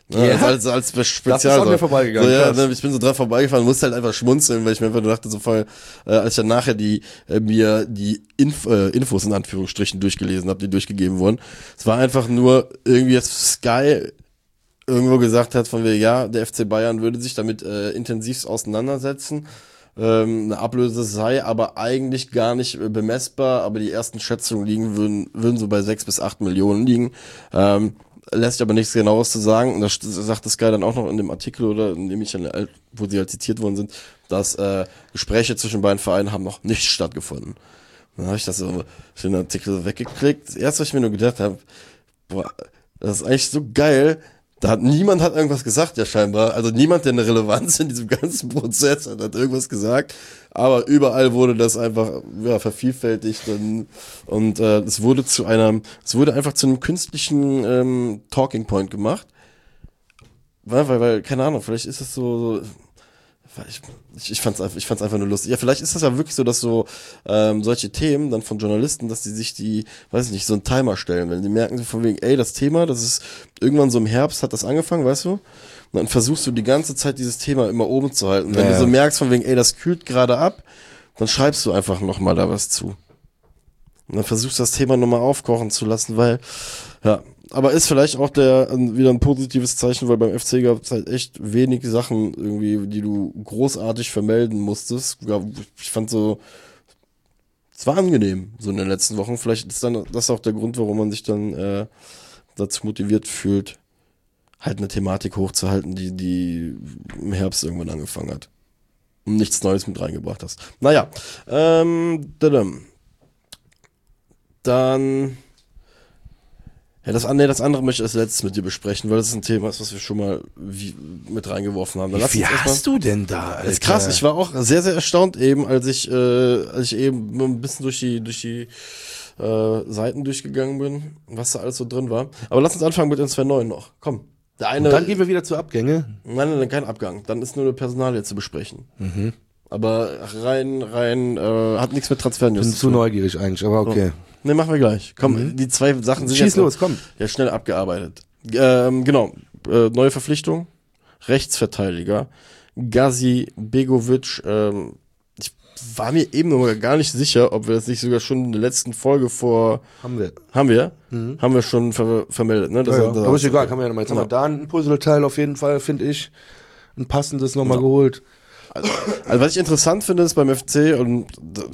Speaker 2: Ne?
Speaker 1: Ja?
Speaker 2: Als, als, als Spezial.
Speaker 1: Das ist an mir vorbeigegangen.
Speaker 2: So, ja,
Speaker 1: krass.
Speaker 2: ne, ich bin so dran vorbeigefahren, musste halt einfach schmunzeln, weil ich mir einfach nur dachte, so voll, äh, als ich dann nachher die, äh, mir die Inf äh, Infos in Anführungsstrichen durchgelesen habe, die durchgegeben wurden. Es war einfach nur irgendwie jetzt Sky irgendwo gesagt hat, von wegen, ja, der F C Bayern würde sich damit äh, intensivst auseinandersetzen. Ähm, eine Ablöse sei aber eigentlich gar nicht äh, bemessbar, aber die ersten Schätzungen liegen würden, würden so bei sechs bis acht Millionen liegen. Ähm, lässt sich aber nichts Genaues zu sagen. Und das sagt Sky dann auch noch in dem Artikel, oder in dem ich dann, wo sie halt zitiert worden sind, dass äh, Gespräche zwischen beiden Vereinen haben noch nicht stattgefunden. Dann habe ich das so den Artikel so weggeklickt. Das erste, was ich mir nur gedacht habe, boah, das ist eigentlich so geil. Da hat niemand hat irgendwas gesagt, ja scheinbar. Also niemand, der eine Relevanz in diesem ganzen Prozess hat, hat irgendwas gesagt. Aber überall wurde das einfach ja, vervielfältigt und, und äh, es wurde zu einem, es wurde einfach zu einem künstlichen ähm, Talking Point gemacht. Weil, weil, weil, keine Ahnung, vielleicht ist es so, so ich, ich, ich fand's einfach, ich fand's einfach nur lustig. Ja, vielleicht ist das ja wirklich so, dass so ähm, solche Themen dann von Journalisten, dass die sich die, weiß ich nicht, so einen Timer stellen, wenn die merken so von wegen, ey, das Thema, das ist irgendwann so im Herbst hat das angefangen, weißt du? Und dann versuchst du die ganze Zeit dieses Thema immer oben zu halten. Und wenn
Speaker 1: ja,
Speaker 2: du so
Speaker 1: ja.
Speaker 2: merkst von wegen, ey, das kühlt gerade ab, dann schreibst du einfach nochmal da was zu. Und dann versuchst du das Thema nochmal aufkochen zu lassen, weil, ja, aber ist vielleicht auch der wieder ein positives Zeichen, weil beim F C gab es halt echt wenig Sachen irgendwie, die du großartig vermelden musstest. Ja, ich fand so, es war angenehm, so in den letzten Wochen. Vielleicht ist dann das auch der Grund, warum man sich dann äh, dazu motiviert fühlt, halt eine Thematik hochzuhalten, die, die im Herbst irgendwann angefangen hat. Und nichts Neues mit reingebracht hast. Naja, ähm, dann... Ja, das, nee, das andere möchte ich als letztes mit dir besprechen, weil das ist ein Thema, was wir schon mal wie, mit reingeworfen haben. Dann
Speaker 1: Wie viel hast du denn da, Alter?
Speaker 2: Das ist krass, ich war auch sehr, sehr erstaunt eben, als ich, äh, als ich eben ein bisschen durch die, durch die äh, Seiten durchgegangen bin, was da alles so drin war. Aber lass uns anfangen mit den zwei neuen noch. Komm. Der eine,
Speaker 1: Und dann gehen wir wieder zu Abgänge.
Speaker 2: Nein, nein, kein Abgang. Dann ist nur eine Personalie zu besprechen.
Speaker 1: Mhm.
Speaker 2: Aber rein, rein, äh, hat nichts mit Transfernews
Speaker 1: Bin
Speaker 2: zu
Speaker 1: zu
Speaker 2: tun.
Speaker 1: neugierig eigentlich, aber okay.
Speaker 2: Ne, machen wir gleich. Komm,
Speaker 1: Mhm.
Speaker 2: die zwei Sachen sind
Speaker 1: Schieß
Speaker 2: jetzt
Speaker 1: los, komm.
Speaker 2: ja schnell abgearbeitet. Ähm, genau, äh, neue Verpflichtung, Rechtsverteidiger, Gazi Begovic. Ähm, ich war mir eben noch gar nicht sicher, ob wir das nicht sogar schon in der letzten Folge vor...
Speaker 1: Haben wir.
Speaker 2: Haben wir?
Speaker 1: Mhm.
Speaker 2: Haben wir schon ver vermeldet, ne? Das
Speaker 1: Ja, ja.
Speaker 2: das
Speaker 1: Aber ist egal, kann man ja nochmal. Jetzt
Speaker 2: Genau.
Speaker 1: haben wir da ein Puzzleteil auf jeden Fall, finde ich. Ein passendes nochmal
Speaker 2: Genau.
Speaker 1: geholt.
Speaker 2: Also, also was ich interessant finde, ist beim F C und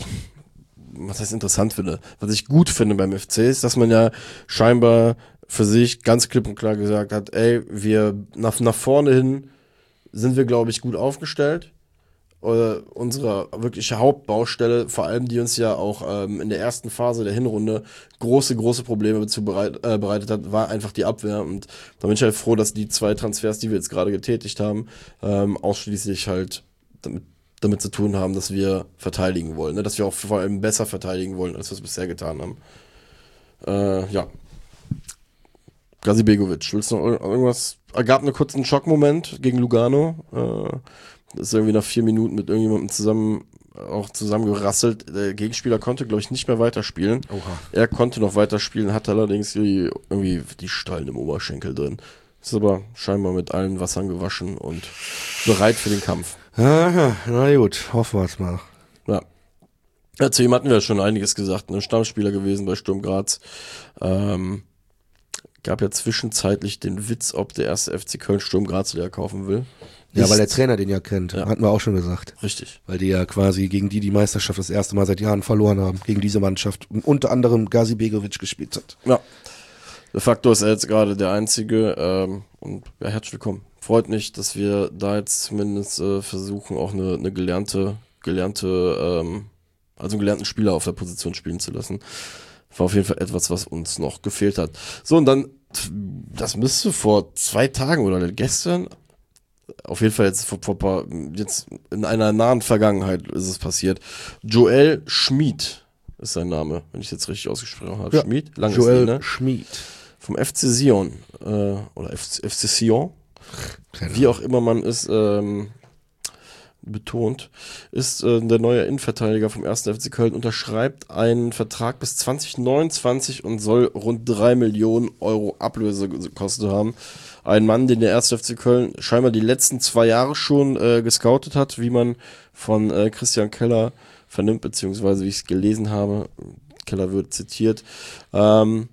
Speaker 2: was heißt interessant finde, was ich gut finde beim F C ist, dass man ja scheinbar für sich ganz klipp und klar gesagt hat, ey, wir nach, nach vorne hin sind wir, glaube ich, gut aufgestellt. Äh, unsere wirkliche Hauptbaustelle, vor allem die uns ja auch ähm, in der ersten Phase der Hinrunde große, große Probleme zu bereit, äh, bereitet hat, war einfach die Abwehr. Und da bin ich halt froh, dass die zwei Transfers, die wir jetzt gerade getätigt haben, ähm, ausschließlich halt damit, damit zu tun haben, dass wir verteidigen wollen. Ne? Dass wir auch vor allem besser verteidigen wollen, als wir es bisher getan haben. Äh, ja. Gazi Begovic, willst du noch irgendwas? Er gab einen kurzen Schockmoment gegen Lugano. Äh, ist irgendwie nach vier Minuten mit irgendjemandem zusammen auch zusammengerasselt. Der Gegenspieler konnte, glaube ich, nicht mehr weiterspielen.
Speaker 1: Oha.
Speaker 2: Er konnte noch weiterspielen, hatte allerdings die, irgendwie die Stacheln im Oberschenkel drin. Ist aber scheinbar mit allen Wassern gewaschen und bereit für den Kampf.
Speaker 1: Aha, na gut, hoffen wir es mal.
Speaker 2: Ja. Ja, zu ihm hatten wir ja schon einiges gesagt, ne? Stammspieler gewesen bei Sturm Graz. Ähm, gab ja zwischenzeitlich den Witz, ob der erste F C Köln Sturm Graz leer kaufen will.
Speaker 1: Ja,
Speaker 2: Nicht-
Speaker 1: weil der Trainer den ja kennt,
Speaker 2: Ja.
Speaker 1: hatten wir auch schon gesagt.
Speaker 2: Richtig.
Speaker 1: Weil die ja quasi gegen die die Meisterschaft das erste Mal seit Jahren verloren haben. Gegen diese Mannschaft. Und unter anderem Gazi Begovic gespielt hat.
Speaker 2: Ja. De facto ist er jetzt gerade der Einzige. Ähm, und ja, herzlich willkommen. Freut mich, dass wir da jetzt zumindest äh, versuchen, auch eine, eine gelernte, gelernte, ähm, also einen gelernten Spieler auf der Position spielen zu lassen. War auf jeden Fall etwas, was uns noch gefehlt hat. So, und dann, das müsste vor zwei Tagen oder gestern, auf jeden Fall jetzt vor, vor paar, jetzt in einer nahen Vergangenheit ist es passiert. Joel Schmid ist sein Name, wenn ich es jetzt richtig ausgesprochen habe.
Speaker 1: Ja.
Speaker 2: Schmid, langes
Speaker 1: Joel
Speaker 2: I, ne?
Speaker 1: Schmid.
Speaker 2: Vom F C Sion, äh, oder F C, F C Sion,
Speaker 1: Keine
Speaker 2: wie auch immer man es ähm, betont, ist äh, der neue Innenverteidiger vom ersten F C Köln, unterschreibt einen Vertrag bis zwanzig neunundzwanzig und soll rund drei Millionen Euro Ablöse gekostet haben. ein Mann, den der erste F C Köln scheinbar die letzten zwei Jahre schon äh, gescoutet hat, wie man von äh, Christian Keller vernimmt, beziehungsweise wie ich es gelesen habe. Keller wird zitiert. Ähm,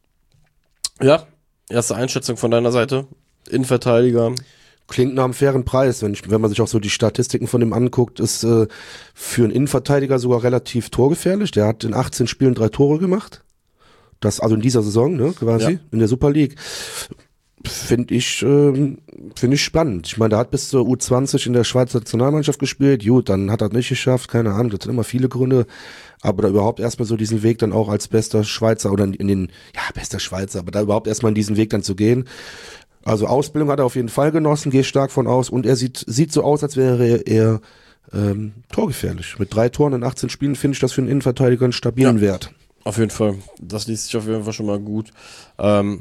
Speaker 2: ja, erste Einschätzung von deiner Seite. Innenverteidiger.
Speaker 1: Klingt nach einem fairen Preis. Wenn, ich, wenn man sich auch so die Statistiken von dem anguckt, ist äh, für einen Innenverteidiger sogar relativ torgefährlich. Der hat in achtzehn Spielen drei Tore gemacht. Das also in dieser Saison, ne, quasi, ja. in der Super League. Finde ich, ähm, finde ich spannend. Ich meine, der hat bis zur U zwanzig in der Schweizer Nationalmannschaft gespielt. Gut, dann hat er nicht geschafft, keine Ahnung, das sind immer viele Gründe. Aber da überhaupt erstmal so diesen Weg dann auch als bester Schweizer oder in den, ja, bester Schweizer, aber da überhaupt erstmal in diesen Weg dann zu gehen. Also Ausbildung hat er auf jeden Fall genossen, gehe stark von aus. Und er sieht, sieht so aus, als wäre er eher ähm, torgefährlich. Mit drei Toren in achtzehn Spielen finde ich das für einen Innenverteidiger einen stabilen ja, Wert.
Speaker 2: Auf jeden Fall. Das liest sich auf jeden Fall schon mal gut. Ähm,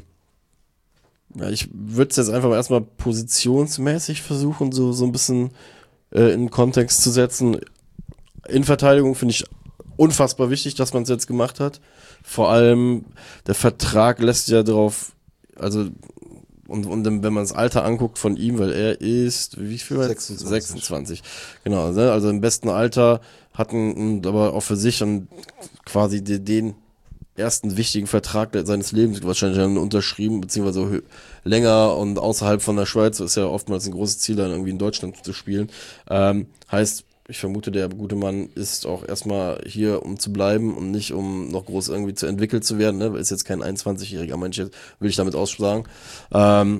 Speaker 2: ja, ich würde es jetzt einfach mal erstmal positionsmäßig versuchen, so, so ein bisschen äh, in den Kontext zu setzen. Innenverteidigung finde ich unfassbar wichtig, dass man es jetzt gemacht hat. Vor allem der Vertrag lässt ja darauf, also Und, und wenn man das Alter anguckt von ihm, weil er ist, wie viel war das?
Speaker 1: sechsundzwanzig.
Speaker 2: sechsundzwanzig. Genau, ne? Also im besten Alter hatten aber auch für sich und quasi den, den ersten wichtigen Vertrag seines Lebens wahrscheinlich dann unterschrieben, beziehungsweise länger und außerhalb von der Schweiz, ist ja oftmals ein großes Ziel, dann irgendwie in Deutschland zu spielen. Ähm, heißt, ich vermute, der gute Mann ist auch erstmal hier, um zu bleiben und nicht, um noch groß irgendwie zu entwickelt zu werden. Ne? Ist jetzt kein einundzwanzigjähriger Mensch, will ich damit aussagen. Ähm,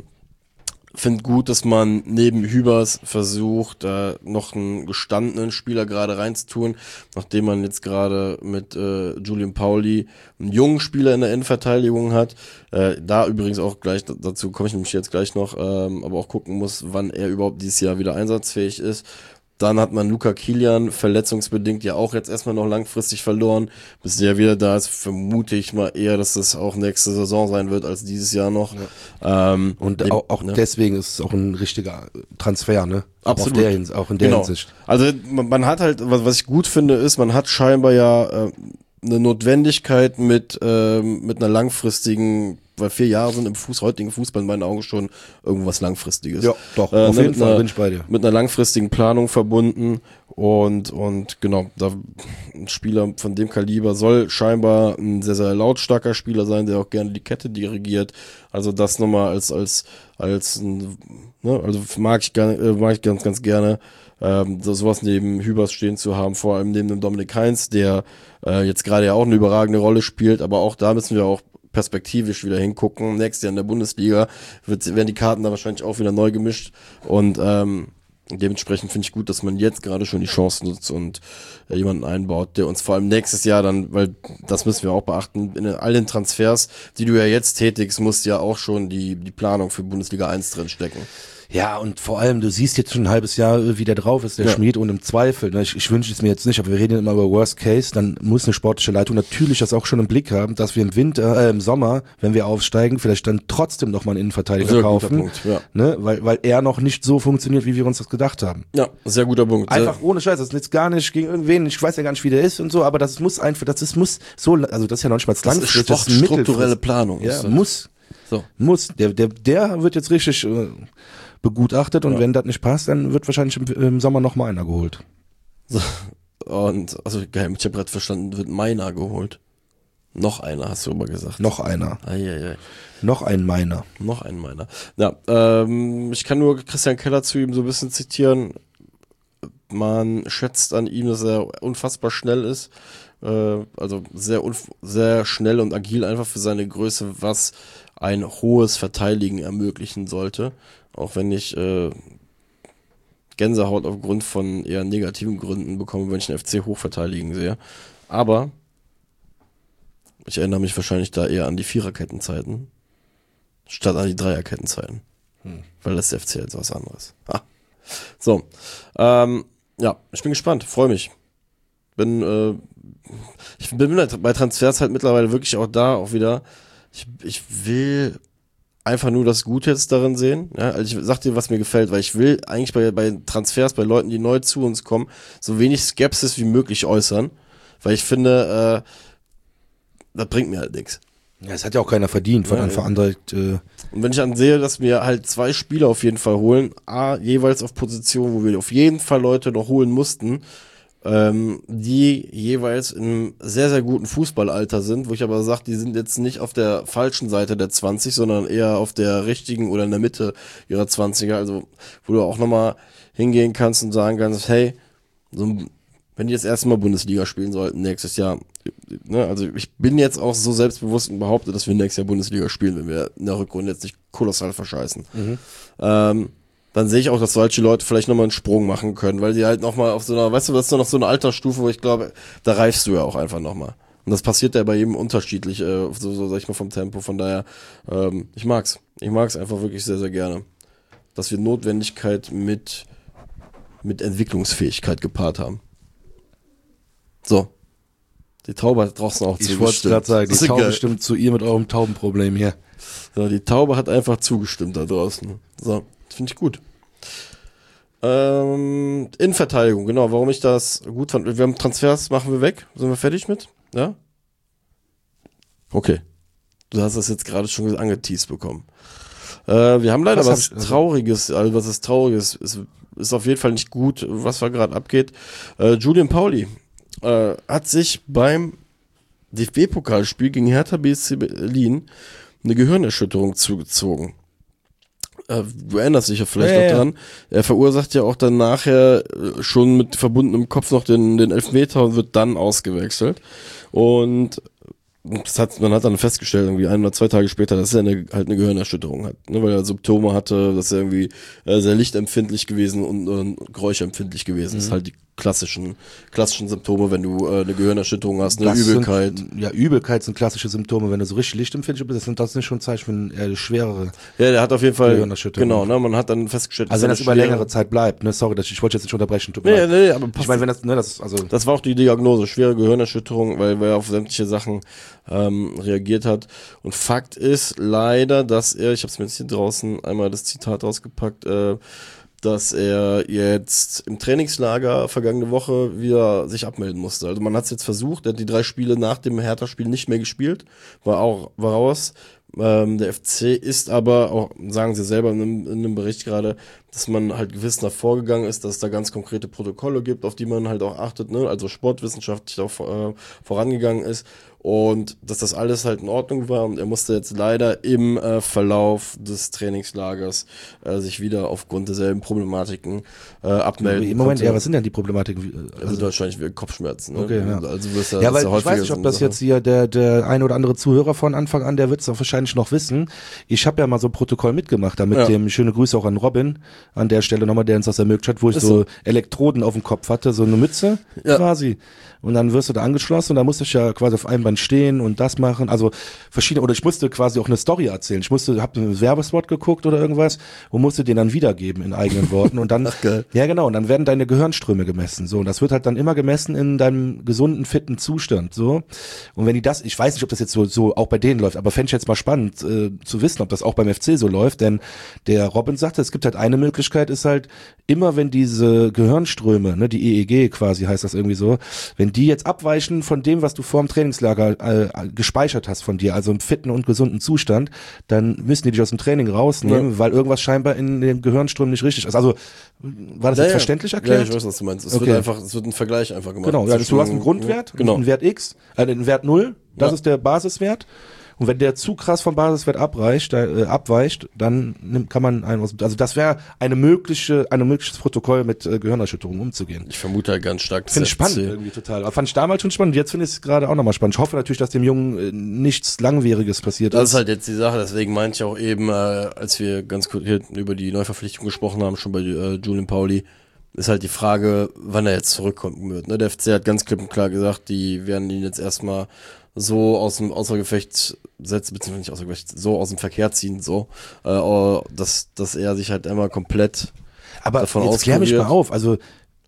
Speaker 2: Finde gut, dass man neben Hübers versucht, äh, noch einen gestandenen Spieler gerade reinzutun, nachdem man jetzt gerade mit äh, Julian Pauli einen jungen Spieler in der Innenverteidigung hat. Äh, da übrigens auch gleich, dazu komme ich nämlich jetzt gleich noch, ähm, aber auch gucken muss, wann er überhaupt dieses Jahr wieder einsatzfähig ist. Dann hat man Luca Kilian verletzungsbedingt ja auch jetzt erstmal noch langfristig verloren. Bis der wieder da ist, vermute ich mal eher, dass das auch nächste Saison sein wird als dieses Jahr noch. Ja. Ähm,
Speaker 1: Und
Speaker 2: dem,
Speaker 1: auch, auch
Speaker 2: ne?
Speaker 1: deswegen ist es auch ein richtiger Transfer, ne?
Speaker 2: Absolut.
Speaker 1: Auf der Hins- auch in der
Speaker 2: genau.
Speaker 1: Hinsicht.
Speaker 2: Also man, man hat halt, was, was ich gut finde, ist, man hat scheinbar ja äh, eine Notwendigkeit mit äh, mit einer langfristigen, weil vier Jahre sind im Fuß, heutigen Fußball in meinen Augen schon irgendwas Langfristiges.
Speaker 1: Ja, doch,
Speaker 2: äh,
Speaker 1: auf
Speaker 2: ne,
Speaker 1: jeden Fall
Speaker 2: einer,
Speaker 1: bin ich bei dir.
Speaker 2: Mit einer langfristigen Planung verbunden und und genau, da ein Spieler von dem Kaliber soll scheinbar ein sehr, sehr lautstarker Spieler sein, der auch gerne die Kette dirigiert. Also das nochmal als, als, als, ein, ne, also mag ich, gar, äh, mag ich ganz, ganz gerne, ähm, so, sowas neben Hübers stehen zu haben, vor allem neben dem Dominik Heinz, der äh, jetzt gerade ja auch eine überragende Rolle spielt, aber auch da müssen wir auch perspektivisch wieder hingucken. Nächstes Jahr in der Bundesliga wird, werden die Karten da wahrscheinlich auch wieder neu gemischt und ähm, dementsprechend finde ich gut, dass man jetzt gerade schon die Chance nutzt und äh, jemanden einbaut, der uns vor allem nächstes Jahr dann, weil das müssen wir auch beachten, in all den Transfers, die du ja jetzt tätigst, muss ja auch schon die die Planung für Bundesliga eins drin stecken.
Speaker 1: Ja, und vor allem, du siehst jetzt schon ein halbes Jahr, wie der drauf ist, der
Speaker 2: ja.
Speaker 1: Schmied, und im Zweifel, ne, ich, ich wünsche es mir jetzt nicht, aber wir reden ja immer über Worst Case, dann muss eine sportliche Leitung natürlich das auch schon im Blick haben, dass wir im Winter, äh, im Sommer, wenn wir aufsteigen, vielleicht dann trotzdem noch mal einen Innenverteidiger
Speaker 2: sehr
Speaker 1: kaufen,
Speaker 2: Punkt, ja.
Speaker 1: ne, weil, weil er noch nicht so funktioniert, wie wir uns das gedacht haben.
Speaker 2: Ja, sehr guter Punkt.
Speaker 1: Einfach ohne Scheiß, das ist jetzt gar nicht gegen irgendwen, ich weiß ja gar nicht, wie der ist und so, aber das muss einfach, das ist, muss so, also das ist ja noch nicht mal langfristig,
Speaker 2: das ist strukturelle Planung.
Speaker 1: Ja,
Speaker 2: ist das.
Speaker 1: muss.
Speaker 2: So.
Speaker 1: Muss. Der, der, der wird jetzt richtig äh, begutachtet und
Speaker 2: ja.
Speaker 1: wenn das nicht passt, dann wird wahrscheinlich im, im Sommer noch mal einer geholt.
Speaker 2: So. Und, also geil, ich habe gerade verstanden, wird meiner geholt. Noch einer, hast du immer gesagt.
Speaker 1: Noch einer.
Speaker 2: Eieiei.
Speaker 1: Noch ein meiner.
Speaker 2: Noch ein meiner. Ja, ähm, ich kann nur Christian Keller zu ihm so ein bisschen zitieren. Man schätzt an ihm, dass er unfassbar schnell ist. Äh, also sehr, unf- sehr schnell und agil einfach für seine Größe, was ein hohes Verteidigen ermöglichen sollte. Auch wenn ich äh, Gänsehaut aufgrund von eher negativen Gründen bekomme, wenn ich den F C hoch verteidigen sehe. Aber ich erinnere mich wahrscheinlich da eher an die Viererkettenzeiten statt an die Dreierkettenzeiten. Hm. Weil das F C jetzt was anderes. Ha. So. Ähm, ja, ich bin gespannt, freue mich. Bin, äh, ich bin bei Transfers halt mittlerweile wirklich auch da, auch wieder. Ich, ich will einfach nur das Gute jetzt darin sehen. Ja, also ich sag dir, was mir gefällt, weil ich will eigentlich bei, bei Transfers, bei Leuten, die neu zu uns kommen, so wenig Skepsis wie möglich äußern. Weil ich finde, äh, das bringt mir halt nichts.
Speaker 1: Ja, es hat ja auch keiner verdient von
Speaker 2: Ja,
Speaker 1: Anfang
Speaker 2: ja.
Speaker 1: an direkt. Äh,
Speaker 2: Und wenn ich dann sehe, dass wir halt zwei Spieler auf jeden Fall holen, A, jeweils auf Position, wo wir auf jeden Fall Leute noch holen mussten, ähm, die jeweils im sehr, sehr guten Fußballalter sind, wo ich aber sage, die sind jetzt nicht auf der falschen Seite der zwanzig, sondern eher auf der richtigen oder in der Mitte ihrer zwanziger, also wo du auch nochmal hingehen kannst und sagen kannst, hey, so ein wenn die jetzt erstmal Bundesliga spielen sollten nächstes Jahr, ne, also ich bin jetzt auch so selbstbewusst und behaupte, dass wir nächstes Jahr Bundesliga spielen, wenn wir in der Rückrunde jetzt nicht kolossal verscheißen. Mhm. Ähm, dann sehe ich auch, dass solche Leute vielleicht nochmal einen Sprung machen können, weil die halt nochmal auf so einer, weißt du, das ist noch so eine Altersstufe, wo ich glaube, da reifst du ja auch einfach nochmal. Und das passiert ja bei jedem unterschiedlich, äh, so, so sag ich mal vom Tempo, von daher, ähm, ich mag's. Ich mag's einfach wirklich sehr, sehr gerne. Dass wir Notwendigkeit mit, mit Entwicklungsfähigkeit gepaart haben. So. Die Taube hat draußen auch
Speaker 1: ich wollte gerade sagen, die Taube stimmt zu ihr mit eurem Taubenproblem hier.
Speaker 2: So, die Taube hat einfach zugestimmt da draußen. So, das finde ich gut. Ähm, Innenverteidigung, genau, warum ich das gut fand. Wir haben Transfers, machen wir weg. Sind wir fertig mit? Ja? Okay. Du hast das jetzt gerade schon angeteased bekommen. Äh, wir haben leider was, was ich, also Trauriges, also was ist Trauriges, ist, ist auf jeden Fall nicht gut, was da gerade abgeht. Äh, Julian Pauli äh, hat sich beim D F B-Pokalspiel gegen Hertha B S C Berlin eine Gehirnerschütterung zugezogen. Äh, du erinnerst dich ja vielleicht ja, noch dran. Ja. Er verursacht ja auch dann nachher schon mit verbundenem Kopf noch den, den Elfmeter und wird dann ausgewechselt. Und das hat, man hat dann festgestellt, irgendwie ein oder zwei Tage später, dass er eine, halt eine Gehirnerschütterung hat, ne, weil er Symptome hatte, dass er irgendwie äh, sehr lichtempfindlich gewesen und äh, geräuschempfindlich gewesen ist. Mhm. Halt die klassischen klassischen Symptome, wenn du äh, eine Gehirnerschütterung hast, eine das Übelkeit.
Speaker 1: Sind, ja, Übelkeit sind klassische Symptome, wenn du so richtig lichtempfindlich bist, das sind das nicht schon Zeichen für eine schwerere
Speaker 2: Ja, der hat auf jeden Fall, genau, ne, man hat dann festgestellt,
Speaker 1: also wenn das über längere Zeit bleibt, ne, sorry, dass ich, ich wollte jetzt nicht unterbrechen, tut
Speaker 2: mir nee, leid. Nee, aber
Speaker 1: ich meine, wenn das, ne, das, also
Speaker 2: das war auch die Diagnose, schwere Gehirnerschütterung, weil er auf sämtliche Sachen ähm, reagiert hat. Und Fakt ist leider, dass er, ich habe es mir jetzt hier draußen einmal das Zitat rausgepackt, äh, dass er jetzt im Trainingslager vergangene Woche wieder sich abmelden musste. Also man hat es jetzt versucht, er hat die drei Spiele nach dem Hertha-Spiel nicht mehr gespielt, war auch war raus. Ähm, der F C ist aber, auch sagen sie selber in einem, in einem Bericht gerade, dass man halt gewissenhaft vorgegangen ist, dass es da ganz konkrete Protokolle gibt, auf die man halt auch achtet, ne? Also sportwissenschaftlich auch äh, vorangegangen ist. Und dass das alles halt in Ordnung war und er musste jetzt leider im äh, Verlauf des Trainingslagers äh, sich wieder aufgrund derselben Problematiken äh, abmelden.
Speaker 1: Im Moment, ja, was sind denn die Problematiken?
Speaker 2: Also, also wahrscheinlich Kopfschmerzen. Ne?
Speaker 1: Okay, ja.
Speaker 2: Also wirst ja,
Speaker 1: ja, weil ich weiß nicht, ob das jetzt hier der der ein oder andere Zuhörer von Anfang an, der wird es auch wahrscheinlich noch wissen. Ich habe ja mal so ein Protokoll mitgemacht, damit ja. dem schöne Grüße auch an Robin an der Stelle nochmal, der uns das ermöglicht hat, wo ich so, so Elektroden auf dem Kopf hatte, so eine Mütze ja. quasi. Und dann wirst du da angeschlossen und da musste ich ja quasi auf einem Bein stehen und das machen, also verschiedene, oder ich musste quasi auch eine Story erzählen. Ich musste, hab einen Werbespot geguckt oder irgendwas und musste den dann wiedergeben in eigenen Worten und dann,
Speaker 2: Ach, geil.
Speaker 1: ja genau, und dann werden deine Gehirnströme gemessen, so, und das wird halt dann immer gemessen in deinem gesunden, fitten Zustand, so. Und wenn die das, ich weiß nicht, ob das jetzt so, so auch bei denen läuft, aber fände ich jetzt mal spannend äh, zu wissen, ob das auch beim F C so läuft, denn der Robin sagte, es gibt halt eine Möglichkeit, ist halt, immer wenn diese Gehirnströme, ne, die E E G quasi heißt das irgendwie so, wenn die jetzt abweichen von dem, was du vor dem Trainingslager äh, gespeichert hast von dir, also im fitten und gesunden Zustand, dann müssen die dich aus dem Training rausnehmen, ja. weil irgendwas scheinbar in dem Gehirnström nicht richtig ist. Also, war das ja, jetzt ja. verständlich erklärt?
Speaker 2: Ja, ich weiß, was du meinst. Es
Speaker 1: okay.
Speaker 2: wird einfach, es wird ein Vergleich einfach gemacht.
Speaker 1: Genau, ja, du hast einen Grundwert,
Speaker 2: genau.
Speaker 1: einen Wert X, äh, einen Wert null, das
Speaker 2: ja.
Speaker 1: ist der Basiswert. Und wenn der zu krass vom Basiswert abreicht, äh, abweicht, dann nimmt, kann man einen, also das wäre eine mögliche, ein mögliches Protokoll mit äh, Gehirnerschütterung umzugehen.
Speaker 2: Ich vermute halt ganz stark.
Speaker 1: Finde ich spannend irgendwie total. Aber fand ich damals schon spannend. Jetzt finde ich es gerade auch nochmal spannend. Ich hoffe natürlich, dass dem Jungen äh, nichts Langwieriges passiert ist.
Speaker 2: Das ist halt jetzt die Sache. Deswegen meinte ich auch eben, äh, als wir ganz kurz hier über die Neuverpflichtung gesprochen haben, schon bei äh, Julian Pauli, ist halt die Frage, wann er jetzt zurückkommen wird. Ne? Der F C hat ganz klipp und klar gesagt, die werden ihn jetzt erstmal so aus dem außer Gefecht setzen, beziehungsweise nicht außer Gefecht, so aus dem Verkehr ziehen, so, äh, dass, dass er sich halt immer komplett
Speaker 1: aber
Speaker 2: davon
Speaker 1: jetzt klär mich mal auf, also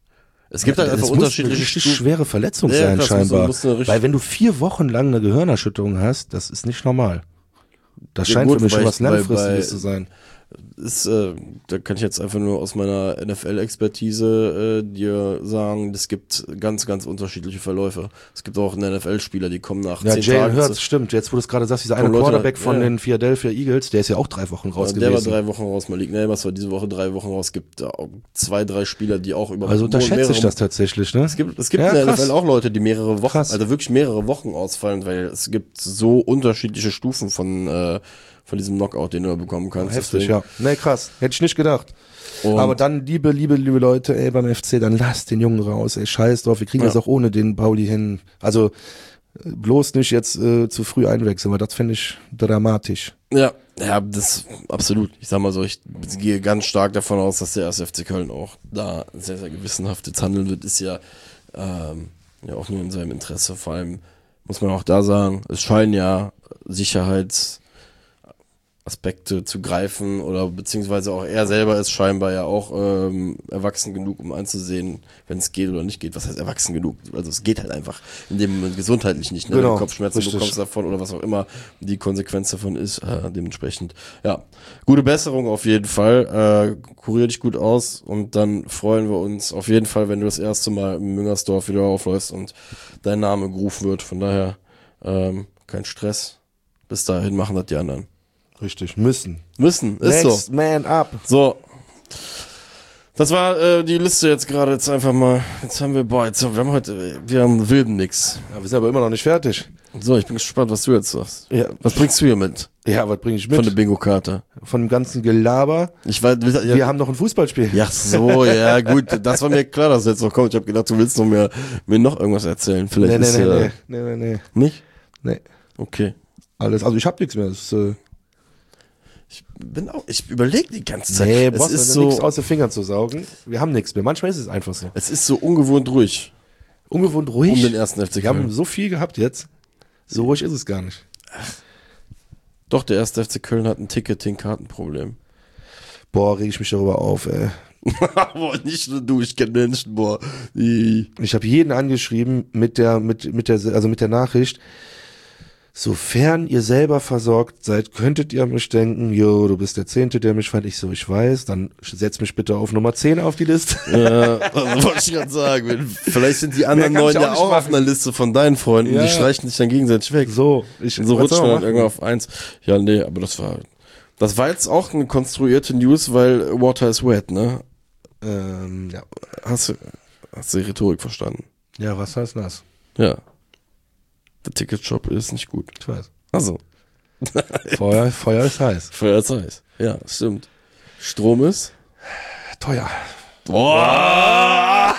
Speaker 2: es gibt halt einfach unterschiedliche
Speaker 1: muss eine richtig schwere Verletzung ja, sein, klar, scheinbar. Muss, muss weil wenn du vier Wochen lang eine Gehirnerschütterung hast, das ist nicht normal. Das ja, scheint gut, für mich schon was Langfristiges zu sein.
Speaker 2: ist, äh, da kann ich jetzt einfach nur aus meiner N F L-Expertise äh, dir sagen, es gibt ganz, ganz unterschiedliche Verläufe. Es gibt auch einen N F L-Spieler, die kommen nach
Speaker 1: Ja,
Speaker 2: zehn
Speaker 1: Jalen
Speaker 2: Tagen.
Speaker 1: Hurts, stimmt. Jetzt, wo du es gerade sagst, dieser eine
Speaker 2: Leute,
Speaker 1: Quarterback von
Speaker 2: ja.
Speaker 1: den Philadelphia Eagles, der ist ja auch drei Wochen raus
Speaker 2: der
Speaker 1: gewesen.
Speaker 2: war drei Wochen raus, Malik Neighbors war diese Woche drei Wochen raus. Es gibt da auch zwei, drei Spieler, die auch über
Speaker 1: Also unterschätze
Speaker 2: mehrere,
Speaker 1: ich das tatsächlich, ne?
Speaker 2: Es gibt, es gibt
Speaker 1: Ja,
Speaker 2: in der
Speaker 1: krass.
Speaker 2: N F L auch Leute, die mehrere Wochen,
Speaker 1: Krass.
Speaker 2: also wirklich mehrere Wochen ausfallen, weil es gibt so unterschiedliche Stufen von, äh, von diesem Knockout, den du bekommen kannst.
Speaker 1: Heftig,
Speaker 2: Deswegen-
Speaker 1: ja. Nee, krass. Hätte ich nicht gedacht.
Speaker 2: Und-
Speaker 1: Aber dann, liebe, liebe, liebe Leute, ey, beim F C, dann lasst den Jungen raus, ey, scheiß drauf. Wir kriegen
Speaker 2: Ja.
Speaker 1: das auch ohne den Pauli hin. Also, äh, bloß nicht jetzt äh, zu früh einwechseln, weil das finde ich dramatisch.
Speaker 2: Ja, ja, das absolut. Ich sag mal so, ich gehe ganz stark davon aus, dass der erste F C Köln auch da sehr, sehr gewissenhaft jetzt handeln wird. Ist ja, ähm, ja auch nur in seinem Interesse. Vor allem muss man auch da sagen, es scheinen ja Sicherheitsaspekte zu greifen oder beziehungsweise auch er selber ist scheinbar ja auch ähm, erwachsen genug, um einzusehen, wenn es geht oder nicht geht. Was heißt erwachsen genug? Also es geht halt einfach in dem Moment gesundheitlich nicht. Ne?
Speaker 1: Genau,
Speaker 2: Wenn du Kopfschmerzen
Speaker 1: richtig.
Speaker 2: bekommst davon oder was auch immer die Konsequenz davon ist, äh, dementsprechend. Ja, gute Besserung auf jeden Fall. Äh, kurier dich gut aus und dann freuen wir uns auf jeden Fall, wenn du das erste Mal im Müngersdorf wieder aufläufst und dein Name gerufen wird. Von daher ähm, kein Stress. Bis dahin machen das die anderen.
Speaker 1: Richtig, müssen.
Speaker 2: Müssen, ist so.
Speaker 1: Next man up.
Speaker 2: So. Das war äh, die Liste jetzt gerade. Jetzt einfach mal. Jetzt haben wir, boah, jetzt haben wir haben heute, wir haben wilden nix.
Speaker 1: Ja, wir sind aber immer noch nicht fertig.
Speaker 2: So, ich bin gespannt, was du jetzt sagst.
Speaker 1: Ja,
Speaker 2: Was bringst du hier mit?
Speaker 1: ja was bringe ich mit?
Speaker 2: Von der Bingo-Karte.
Speaker 1: Von dem ganzen Gelaber.
Speaker 2: Ich weiß, will, ja,
Speaker 1: Wir haben noch ein Fußballspiel.
Speaker 2: ja, so, ja, gut. Das war mir klar, dass jetzt noch kommt. Ich habe gedacht, du willst noch mir, mir noch irgendwas erzählen. Vielleicht
Speaker 1: Nee, nee,
Speaker 2: ist
Speaker 1: nee,
Speaker 2: äh,
Speaker 1: nee, nee, nee, nee.
Speaker 2: nicht?
Speaker 1: Nee.
Speaker 2: Okay.
Speaker 1: Alles, also ich hab nichts mehr. Das ist, äh,
Speaker 2: Ich bin auch, ich überlege die ganze Zeit.
Speaker 1: nee,
Speaker 2: es
Speaker 1: brauchst
Speaker 2: ist
Speaker 1: du nichts
Speaker 2: so,
Speaker 1: aus den Fingern zu saugen. Wir haben nichts mehr. Manchmal ist es einfach so.
Speaker 2: es ist so ungewohnt ruhig.
Speaker 1: Ungewohnt ruhig.
Speaker 2: Um den ersten F C
Speaker 1: Wir haben
Speaker 2: Köln.
Speaker 1: so viel gehabt jetzt. So ruhig ist es gar nicht.
Speaker 2: Doch, der erste F C Köln hat ein Ticketing-Kartenproblem.
Speaker 1: Boah, reg ich mich darüber auf, ey.
Speaker 2: Boah, nicht nur du, ich kenne Menschen, boah. Die-
Speaker 1: Ich habe jeden angeschrieben mit der, mit, mit der, also mit der Nachricht, sofern ihr selber versorgt seid, könntet ihr an mich denken, jo, du bist der Zehnte, der mich fand. Ich so, ich weiß, dann setz mich bitte auf Nummer zehn auf die Liste.
Speaker 2: Ja, also wollte ich gerade sagen. wenn- Vielleicht sind die anderen
Speaker 1: Mehr kann
Speaker 2: neun
Speaker 1: ich auch
Speaker 2: ja
Speaker 1: nicht
Speaker 2: auch auf
Speaker 1: machen.
Speaker 2: einer Liste von deinen Freunden.
Speaker 1: Ja.
Speaker 2: Die streichen sich dann gegenseitig weg.
Speaker 1: So, ich,
Speaker 2: So
Speaker 1: was
Speaker 2: rutscht
Speaker 1: soll
Speaker 2: man
Speaker 1: man
Speaker 2: dann
Speaker 1: machen?
Speaker 2: irgendwann auf eins. Ja, nee, aber das war, das war jetzt auch eine konstruierte News, weil Water is wet, ne?
Speaker 1: Ähm, ja.
Speaker 2: Hast du, hast du die Rhetorik verstanden?
Speaker 1: ja, was heißt das?
Speaker 2: Ja. Der Ticketshop ist nicht gut.
Speaker 1: Ich weiß.
Speaker 2: Also,
Speaker 1: Feuer, Feuer ist heiß.
Speaker 2: Feuer ist heiß. Ja, stimmt. Strom ist?
Speaker 1: Teuer.
Speaker 2: Boah!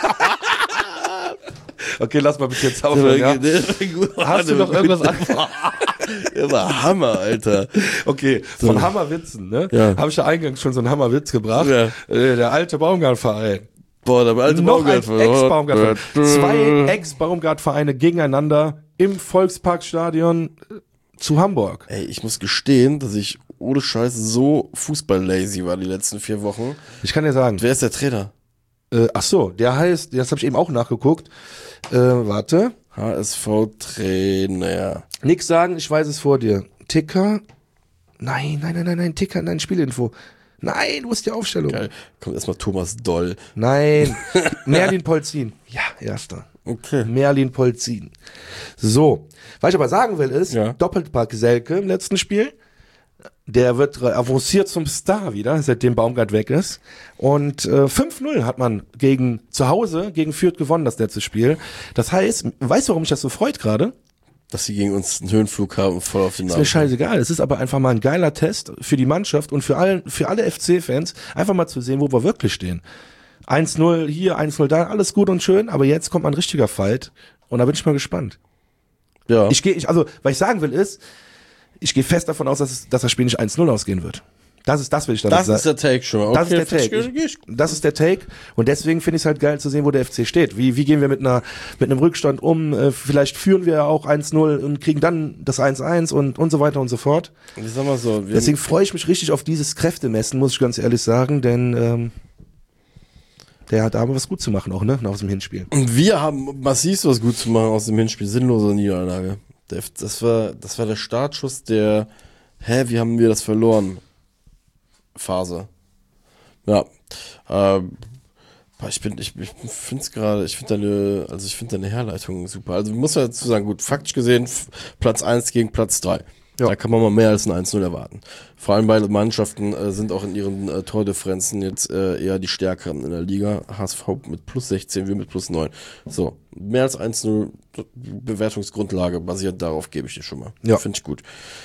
Speaker 1: Okay, lass mal bitte jetzt aufhören, ja? Hast du noch irgendwas an?
Speaker 2: Der war Hammer, Alter.
Speaker 1: Okay, von Hammerwitzen, ne?
Speaker 2: Ja.
Speaker 1: Habe ich ja eingangs schon so einen Hammerwitz gebracht.
Speaker 2: Ja.
Speaker 1: Äh, der alte Baumgartverein.
Speaker 2: Boah, der alte
Speaker 1: Noch ein
Speaker 2: Baumgart-
Speaker 1: Ex-Baumgartverein. Zwei Ex-Baumgartvereine gegeneinander im Volksparkstadion äh, zu Hamburg.
Speaker 2: Ey, ich muss gestehen, dass ich ohne Scheiß so fußball-lazy war die letzten vier Wochen.
Speaker 1: Ich kann dir sagen,
Speaker 2: Wer ist der Trainer?
Speaker 1: äh, ach so, der heißt, das habe ich eben auch nachgeguckt. Äh, warte,
Speaker 2: H S V-Trainer.
Speaker 1: nix sagen, ich weiß es vor dir. Ticker? Nein, nein, nein, nein, nein, Ticker, nein, Spielinfo. Nein, wo ist die Aufstellung?
Speaker 2: Geil. Kommt erstmal Thomas Doll.
Speaker 1: Nein, Merlin Polzin. Ja, erster.
Speaker 2: Okay.
Speaker 1: Merlin Polzin. So, was ich aber sagen will ist,
Speaker 2: Ja.
Speaker 1: Doppelpack Selke im letzten Spiel, der wird avanciert zum Star wieder, seitdem Baumgart weg ist. Und äh, fünf null hat man gegen zu Hause gegen Fürth gewonnen, das letzte Spiel. Das heißt, weißt du, warum mich das so freut gerade?
Speaker 2: Dass sie gegen uns einen Höhenflug haben, voll auf den
Speaker 1: Ist mir
Speaker 2: Namen.
Speaker 1: scheißegal. Es ist aber einfach mal ein geiler Test für die Mannschaft und für alle, für alle F C-Fans, einfach mal zu sehen, wo wir wirklich stehen. eins null hier, eins null da, alles gut und schön, aber jetzt kommt mal ein richtiger Fight und da bin ich mal gespannt.
Speaker 2: Ja.
Speaker 1: Ich gehe, ich, also, was ich sagen will ist, ich gehe fest davon aus, dass, es, dass das Spiel nicht eins null ausgehen wird. Das ist, das will ich damit
Speaker 2: das
Speaker 1: sagen.
Speaker 2: ist der Take schon mal. Okay,
Speaker 1: Das ist der Take.
Speaker 2: verstehe
Speaker 1: Ich, das ist der Take. Und deswegen finde ich es halt geil zu sehen, wo der F C steht. Wie, wie gehen wir mit einer, mit einem Rückstand um? Äh, vielleicht führen wir auch eins null und kriegen dann das eins eins und, und so weiter und so fort.
Speaker 2: Ich sag mal so. Wir
Speaker 1: Deswegen freue ich mich richtig auf dieses Kräftemessen, muss ich ganz ehrlich sagen, denn, ähm, der hat aber was gut zu machen auch, ne, aus dem Hinspiel.
Speaker 2: Und wir haben massiv was gut zu machen aus dem Hinspiel. Sinnlose Niederlage. Der- Das war, das war der Startschuss der, hä, wie haben wir das verloren? Phase. Ja. Ähm, ich bin, ich, ich finde es gerade, ich finde deine, also ich finde deine Herleitung super. Also muss man dazu sagen, gut, faktisch gesehen, F- Platz eins gegen Platz drei.
Speaker 1: Ja.
Speaker 2: Da kann man mal mehr als ein eins null erwarten. Vor allem beide Mannschaften äh, sind auch in ihren äh, Tordifferenzen jetzt äh, eher die stärkeren in der Liga. H S V mit plus sechzehn, wir mit plus neun. So, mehr als eins null Bewertungsgrundlage basiert darauf, gebe ich dir schon mal.
Speaker 1: Ja.
Speaker 2: Finde ich gut.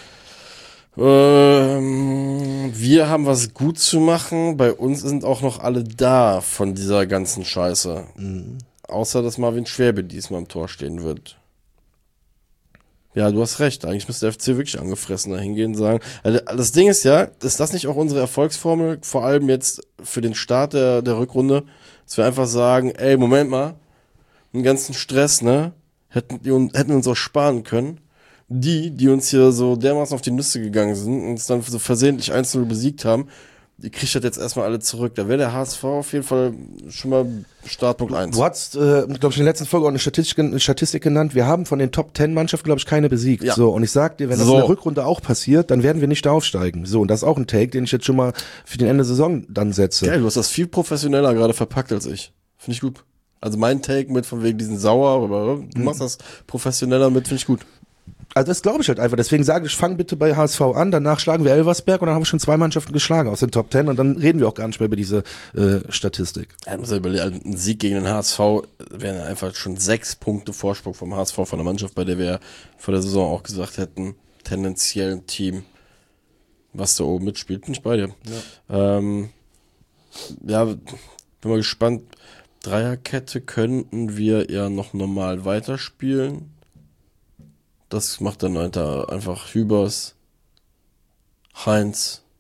Speaker 2: Ähm, wir haben was gut zu machen. Bei uns sind auch noch alle da von dieser ganzen Scheiße. Mhm. Außer, dass Marvin Schwäbe diesmal im Tor stehen wird. Ja, du hast recht. Eigentlich müsste der F C wirklich angefressen da hingehen und sagen. Also das Ding ist ja, ist das nicht auch unsere Erfolgsformel, vor allem jetzt für den Start der, der Rückrunde, dass wir einfach sagen, ey, Moment mal, den ganzen Stress, ne, hätten, die, hätten wir uns auch sparen können. Die, die uns hier so dermaßen auf die Nüsse gegangen sind und uns dann so versehentlich eins null besiegt haben, die kriegt das jetzt erstmal alle zurück. Da wäre der H S V auf jeden Fall schon mal Startpunkt eins.
Speaker 1: Du hast, äh, glaube ich, in der letzten Folge auch eine Statistik, eine Statistik genannt. Wir haben von den Top zehn Mannschaften, glaube ich, keine besiegt.
Speaker 2: Ja.
Speaker 1: So, und ich sag dir, wenn das
Speaker 2: So.
Speaker 1: in der Rückrunde auch passiert, dann werden wir nicht aufsteigen. So, und das ist auch ein Take, den ich jetzt schon mal für den Ende der Saison dann setze.
Speaker 2: Geil, du hast das viel professioneller gerade verpackt als ich. Finde ich gut. Also mein Take mit von wegen diesen Sauer, aber du machst das professioneller mit, finde ich gut.
Speaker 1: Also das glaube ich halt einfach. Deswegen sage ich, fang bitte bei H S V an, danach schlagen wir Elversberg und dann haben wir schon zwei Mannschaften geschlagen aus den Top zehn und dann reden wir auch gar nicht mehr über diese äh, Statistik.
Speaker 2: Ja, muss ja überlegen, ein Sieg gegen den H S V wären ja einfach schon sechs Punkte Vorsprung vom H S V von der Mannschaft, bei der wir vor der Saison auch gesagt hätten, tendenziell ein Team, was da oben mitspielt. Bin ich bei dir. Ja, ähm, ja bin mal gespannt. Dreierkette könnten wir ja noch normal weiterspielen. Das macht dann weiter einfach Hübers, Heinz.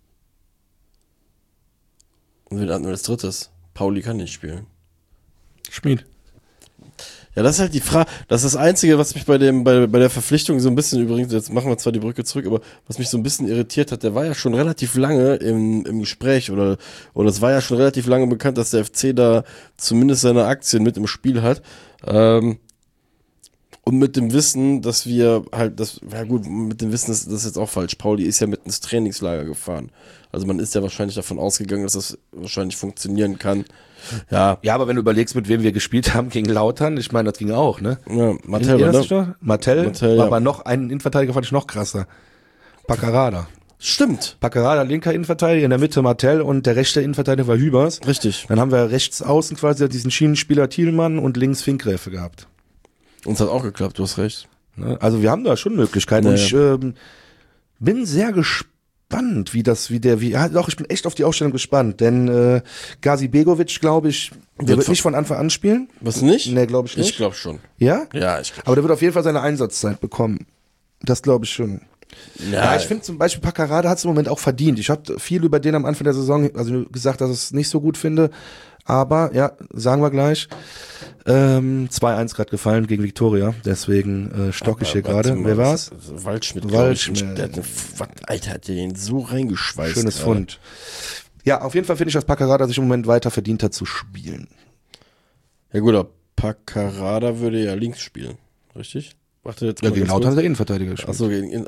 Speaker 2: Und wen hatten wir als drittes? Pauli kann nicht spielen.
Speaker 1: Schmied.
Speaker 2: Ja, das ist halt die Frage. Das ist das Einzige, was mich bei dem, bei, bei der Verpflichtung so ein bisschen übrigens, jetzt machen wir zwar die Brücke zurück, aber was mich so ein bisschen irritiert hat, der war ja schon relativ lange im, im Gespräch oder, oder es war ja schon relativ lange bekannt, dass der F C da zumindest seine Aktien mit im Spiel hat. Ähm, Und mit dem Wissen, dass wir halt, das, ja gut, mit dem Wissen, das, das ist jetzt auch falsch. Pauli ist ja mit ins Trainingslager gefahren. Also man ist ja wahrscheinlich davon ausgegangen, dass das wahrscheinlich funktionieren kann. Ja.
Speaker 1: Ja, aber wenn du überlegst, mit wem wir gespielt haben gegen Lautern, ich meine, das ging auch, ne?
Speaker 2: Ja, Martell,
Speaker 1: ne? Martell,
Speaker 2: Martell,
Speaker 1: war
Speaker 2: ja.
Speaker 1: aber noch ein Innenverteidiger, fand ich noch krasser. Paccarada.
Speaker 2: Stimmt.
Speaker 1: Paccarada, linker Innenverteidiger, in der Mitte Martell und der rechte Innenverteidiger war Hübers.
Speaker 2: Richtig.
Speaker 1: Dann haben wir rechts außen quasi diesen Schienenspieler Thielmann und links Finkgräfe gehabt.
Speaker 2: Uns hat auch geklappt, du hast recht.
Speaker 1: Also wir haben da schon Möglichkeiten.
Speaker 2: Ja,
Speaker 1: und ich ähm, bin sehr gespannt, wie das, wie der, wie, ja doch, ich bin echt auf die Ausstellung gespannt, denn äh, Gazi Begovic, glaube ich, der
Speaker 2: Wird
Speaker 1: wird
Speaker 2: von-
Speaker 1: nicht von Anfang an spielen.
Speaker 2: Was nicht?
Speaker 1: Nee, glaube ich nicht.
Speaker 2: Ich glaube schon.
Speaker 1: Ja?
Speaker 2: Ja, ich glaube.
Speaker 1: Aber der wird auf jeden Fall seine Einsatzzeit bekommen. Das glaube ich schon. Ja, ich finde zum Beispiel Paccarada hat es im Moment auch verdient. Ich habe viel über den am Anfang der Saison also gesagt, dass ich es nicht so gut finde. Aber, ja, sagen wir gleich, ähm, zwei eins gerade gefallen gegen Viktoria. Deswegen äh, stock ich hier gerade. Wer war's?
Speaker 2: Waldschmidt.
Speaker 1: Waldschmidt.
Speaker 2: glaub ich. Der hat eine, was, Alter, hat der den so reingeschweißt.
Speaker 1: Schönes
Speaker 2: gerade.
Speaker 1: Fund. Ja, auf jeden Fall finde ich, dass Paccarada sich im Moment weiter verdient hat zu spielen.
Speaker 2: Ja gut, aber Paccarada würde ja links spielen. Richtig? Warte jetzt
Speaker 1: Ja,
Speaker 2: mal
Speaker 1: gegen
Speaker 2: ganz
Speaker 1: Lautern
Speaker 2: kurz.
Speaker 1: hat der Innenverteidiger gespielt.
Speaker 2: Achso, gegen ihn.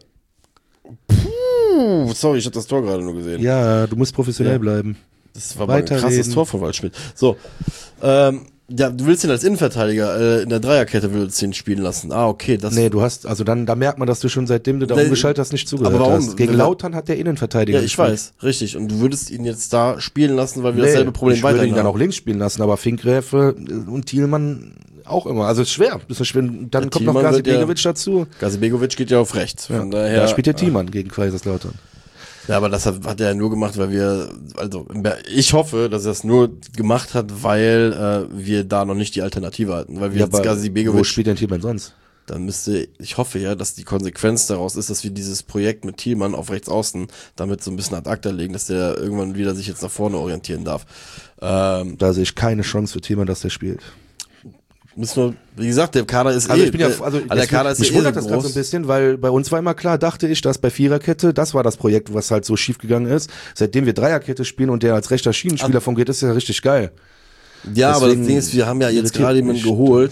Speaker 2: Puh, sorry, ich habe das Tor gerade nur gesehen.
Speaker 1: Ja, du musst professionell
Speaker 2: Ja.
Speaker 1: bleiben.
Speaker 2: Das war mal ein
Speaker 1: Weiterreden.
Speaker 2: krasses Tor von Waldschmidt. So, ähm, ja, du willst ihn als Innenverteidiger äh, in der Dreierkette willst du ihn spielen lassen. Ah, okay, das.
Speaker 1: Nee, du hast, also dann, da merkt man, dass du schon seitdem du da
Speaker 2: Nee,
Speaker 1: umgeschaltet hast, nicht zugehört
Speaker 2: aber warum?
Speaker 1: hast. Gegen
Speaker 2: Wenn-
Speaker 1: Lautern hat der Innenverteidiger
Speaker 2: Ja, ich
Speaker 1: gespielt.
Speaker 2: weiß, richtig. Und du würdest ihn jetzt da spielen lassen, weil wir
Speaker 1: Nee,
Speaker 2: dasselbe Problem
Speaker 1: ich würde
Speaker 2: weiterhin
Speaker 1: ihn dann
Speaker 2: haben.
Speaker 1: auch links spielen lassen, aber Finkgräfe und Thielmann auch immer. Also es ist schwer. Das ist schwer. Dann
Speaker 2: Der
Speaker 1: kommt noch
Speaker 2: Thielmann
Speaker 1: Gazi
Speaker 2: wird ja-
Speaker 1: Begovic dazu.
Speaker 2: Gazi Begovic geht ja auf rechts. Von
Speaker 1: Ja,
Speaker 2: daher.
Speaker 1: da spielt der Thielmann gegen Kaiserslautern.
Speaker 2: Ja, aber das hat, hat er ja nur gemacht, weil wir, also ich hoffe, dass er es nur gemacht hat, weil äh, wir da noch nicht die Alternative hatten. Weil wir
Speaker 1: Ja,
Speaker 2: jetzt
Speaker 1: aber
Speaker 2: Gazi
Speaker 1: wo
Speaker 2: Begovic,
Speaker 1: spielt denn Thielmann sonst?
Speaker 2: dann müsste, ich hoffe ja, dass die Konsequenz daraus ist, dass wir dieses Projekt mit Thielmann auf rechts außen damit so ein bisschen ad acta legen, dass der irgendwann wieder sich jetzt nach vorne orientieren darf. Ähm,
Speaker 1: Da sehe ich keine Chance für Thielmann, dass der spielt.
Speaker 2: müssen wir, wie gesagt, der Kader ist
Speaker 1: Also
Speaker 2: eh,
Speaker 1: ich bin ja,
Speaker 2: der,
Speaker 1: also
Speaker 2: der Kader ist
Speaker 1: mich
Speaker 2: eh
Speaker 1: wundert
Speaker 2: so
Speaker 1: das gerade so
Speaker 2: groß.
Speaker 1: ein bisschen, weil bei uns war immer klar, dachte ich, dass bei Viererkette, das war das Projekt, was halt so schief gegangen ist. Seitdem wir Dreierkette spielen und der als rechter Schienenspieler fungiert, ist ja richtig geil.
Speaker 2: Ja, aber das
Speaker 1: Deswegen
Speaker 2: Ding ist, wir haben ja jetzt
Speaker 1: irritiert
Speaker 2: gerade jemanden
Speaker 1: mich
Speaker 2: geholt,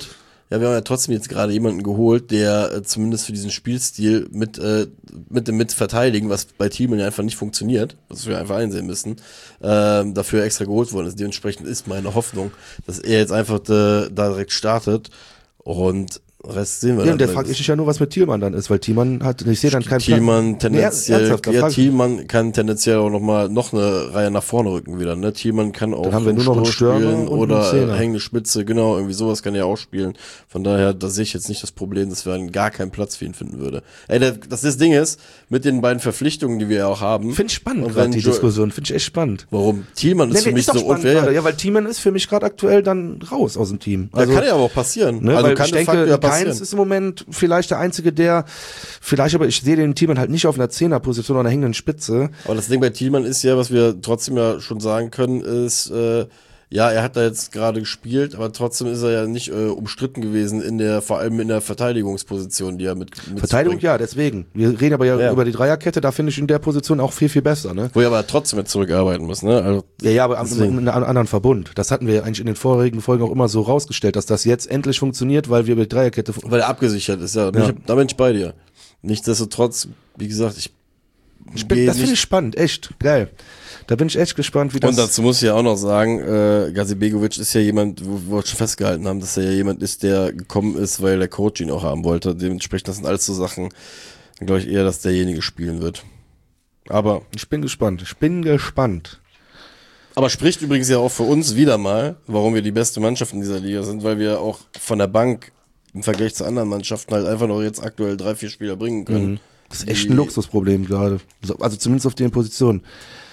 Speaker 2: Ja, wir haben ja trotzdem jetzt gerade jemanden geholt, der äh, zumindest für diesen Spielstil mit, äh, mit dem Mitverteidigen, was bei Thielmann ja einfach nicht funktioniert, was wir einfach einsehen müssen, äh, dafür extra geholt worden ist. Dementsprechend ist meine Hoffnung, dass er jetzt einfach äh, da direkt startet und Rest sehen wir
Speaker 1: Ja,
Speaker 2: dann.
Speaker 1: und der fragt ich ja nur, was mit Thielmann dann ist, weil Thielmann hat, ich sehe dann keinen
Speaker 2: Thielmann tendenziell,
Speaker 1: nee,
Speaker 2: ja, Thielmann kann tendenziell auch noch mal noch eine Reihe nach vorne rücken wieder, ne? Thielmann kann auch
Speaker 1: dann haben wir nur noch einen Stürmer
Speaker 2: spielen
Speaker 1: und
Speaker 2: oder
Speaker 1: einen Zehner.
Speaker 2: hängende Spitze, genau, irgendwie sowas kann er auch spielen. Von daher, da sehe ich jetzt nicht das Problem, dass wir gar keinen Platz für ihn finden würde. Ey, das, das Ding ist, mit den beiden Verpflichtungen, die wir ja auch haben.
Speaker 1: Finde ich spannend, gerade die jo- Diskussion, finde ich echt spannend.
Speaker 2: Warum? Thielmann ist
Speaker 1: nee,
Speaker 2: für
Speaker 1: nee,
Speaker 2: mich
Speaker 1: ist
Speaker 2: so unfair.
Speaker 1: Ja, weil Thielmann ist für mich gerade aktuell dann raus aus dem Team.
Speaker 2: Also, ja, kann ja aber auch passieren.
Speaker 1: Ne,
Speaker 2: also
Speaker 1: weil
Speaker 2: kann
Speaker 1: ich
Speaker 2: de
Speaker 1: denke,
Speaker 2: ja passieren.
Speaker 1: Keins ist im Moment vielleicht der Einzige, der vielleicht, aber ich sehe den Thielmann halt nicht auf einer Zehnerposition oder einer hängenden Spitze.
Speaker 2: Aber das Ding bei Thielmann ist ja, was wir trotzdem ja schon sagen können, ist, äh, ja, er hat da jetzt gerade gespielt, aber trotzdem ist er ja nicht äh, umstritten gewesen in der, vor allem in der Verteidigungsposition, die er mit, mit
Speaker 1: Verteidigung, ja, deswegen. Wir reden aber ja,
Speaker 2: ja.
Speaker 1: über die Dreierkette, da finde ich in der Position auch viel, viel besser, ne?
Speaker 2: Wo er aber trotzdem mit zurückarbeiten muss, ne? Also,
Speaker 1: ja, ja, aber in einem anderen Verbund. Das hatten wir eigentlich in den vorherigen Folgen auch immer so rausgestellt, dass das jetzt endlich funktioniert, weil wir über die Dreierkette...
Speaker 2: Weil er abgesichert ist, ja.
Speaker 1: ja.
Speaker 2: Ich, da bin ich bei dir. Nichtsdestotrotz, wie gesagt, ich
Speaker 1: Ich bin, das finde ich spannend, echt, geil. Da bin ich echt gespannt, wie das...
Speaker 2: Und dazu muss ich ja auch noch sagen, äh, Gazibegovic ist ja jemand, wo, wo wir schon festgehalten haben, dass er ja jemand ist, der gekommen ist, weil der Coach ihn auch haben wollte. Dementsprechend, das sind alles so Sachen, dann glaube ich eher, dass derjenige spielen wird. Aber...
Speaker 1: Ich bin gespannt, ich bin gespannt.
Speaker 2: Aber spricht übrigens ja auch für uns wieder mal, warum wir die beste Mannschaft in dieser Liga sind, weil wir auch von der Bank im Vergleich zu anderen Mannschaften halt einfach noch jetzt aktuell drei, vier Spieler bringen können.
Speaker 1: Mhm. Das ist echt ein Luxusproblem gerade. Also zumindest auf den Positionen.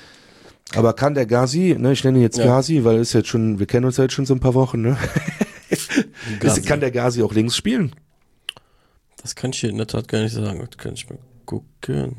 Speaker 1: Aber kann der Gazi, ne, ich nenne ihn jetzt ja. Gazi, weil es jetzt schon, wir kennen uns ja jetzt schon so ein paar Wochen, ne? Ist, kann der Gazi auch links spielen?
Speaker 2: Das kann ich hier in der Tat gar nicht sagen. Das kann ich mal gucken.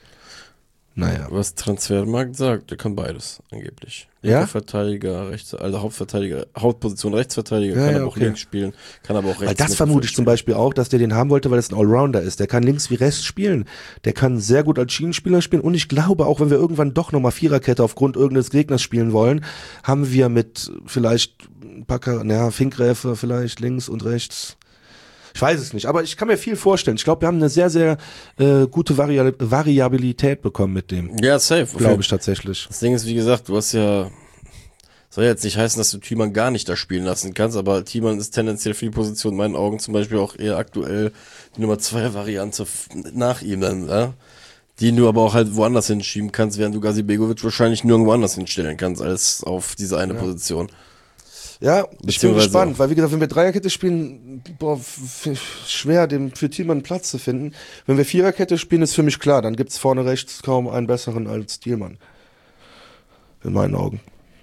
Speaker 1: Naja.
Speaker 2: Was Transfermarkt sagt, der kann beides, angeblich.
Speaker 1: Ja?
Speaker 2: Verteidiger, Rechts, also Hauptverteidiger, Hauptposition Rechtsverteidiger,
Speaker 1: ja,
Speaker 2: kann
Speaker 1: ja,
Speaker 2: aber auch
Speaker 1: okay.
Speaker 2: links spielen, kann aber auch rechts.
Speaker 1: Weil das vermute ich zum Beispiel auch, dass der den haben wollte, weil es ein Allrounder ist. Der kann links wie rechts spielen. Der kann sehr gut als Schienenspieler spielen. Und ich glaube auch, wenn wir irgendwann doch nochmal Viererkette aufgrund irgendeines Gegners spielen wollen, haben wir mit vielleicht ein paar, naja, Finkgräfe vielleicht links und rechts. Ich weiß es nicht, aber ich kann mir viel vorstellen. Ich glaube, wir haben eine sehr, sehr äh, gute Vari- Variabilität bekommen mit dem.
Speaker 2: Ja, safe.
Speaker 1: Glaube ich tatsächlich.
Speaker 2: Das Ding ist, wie gesagt, du hast ja, soll jetzt nicht heißen, dass du Thielmann gar nicht da spielen lassen kannst, aber Thielmann ist tendenziell für die Position in meinen Augen zum Beispiel auch eher aktuell die Nummer zwei Variante f- nach ihm dann, ja? Die du aber auch halt woanders hinschieben kannst, während du Gazibegovic wahrscheinlich nirgendwo anders hinstellen kannst als auf diese eine ja. Position.
Speaker 1: Ja, ich bin gespannt, weil wie gesagt, wenn wir Dreierkette spielen, boah, f- f- schwer, dem für Thielmann einen Platz zu finden. Wenn wir Viererkette spielen, ist für mich klar, dann gibt's vorne rechts kaum einen besseren als Thielmann. In meinen Augen.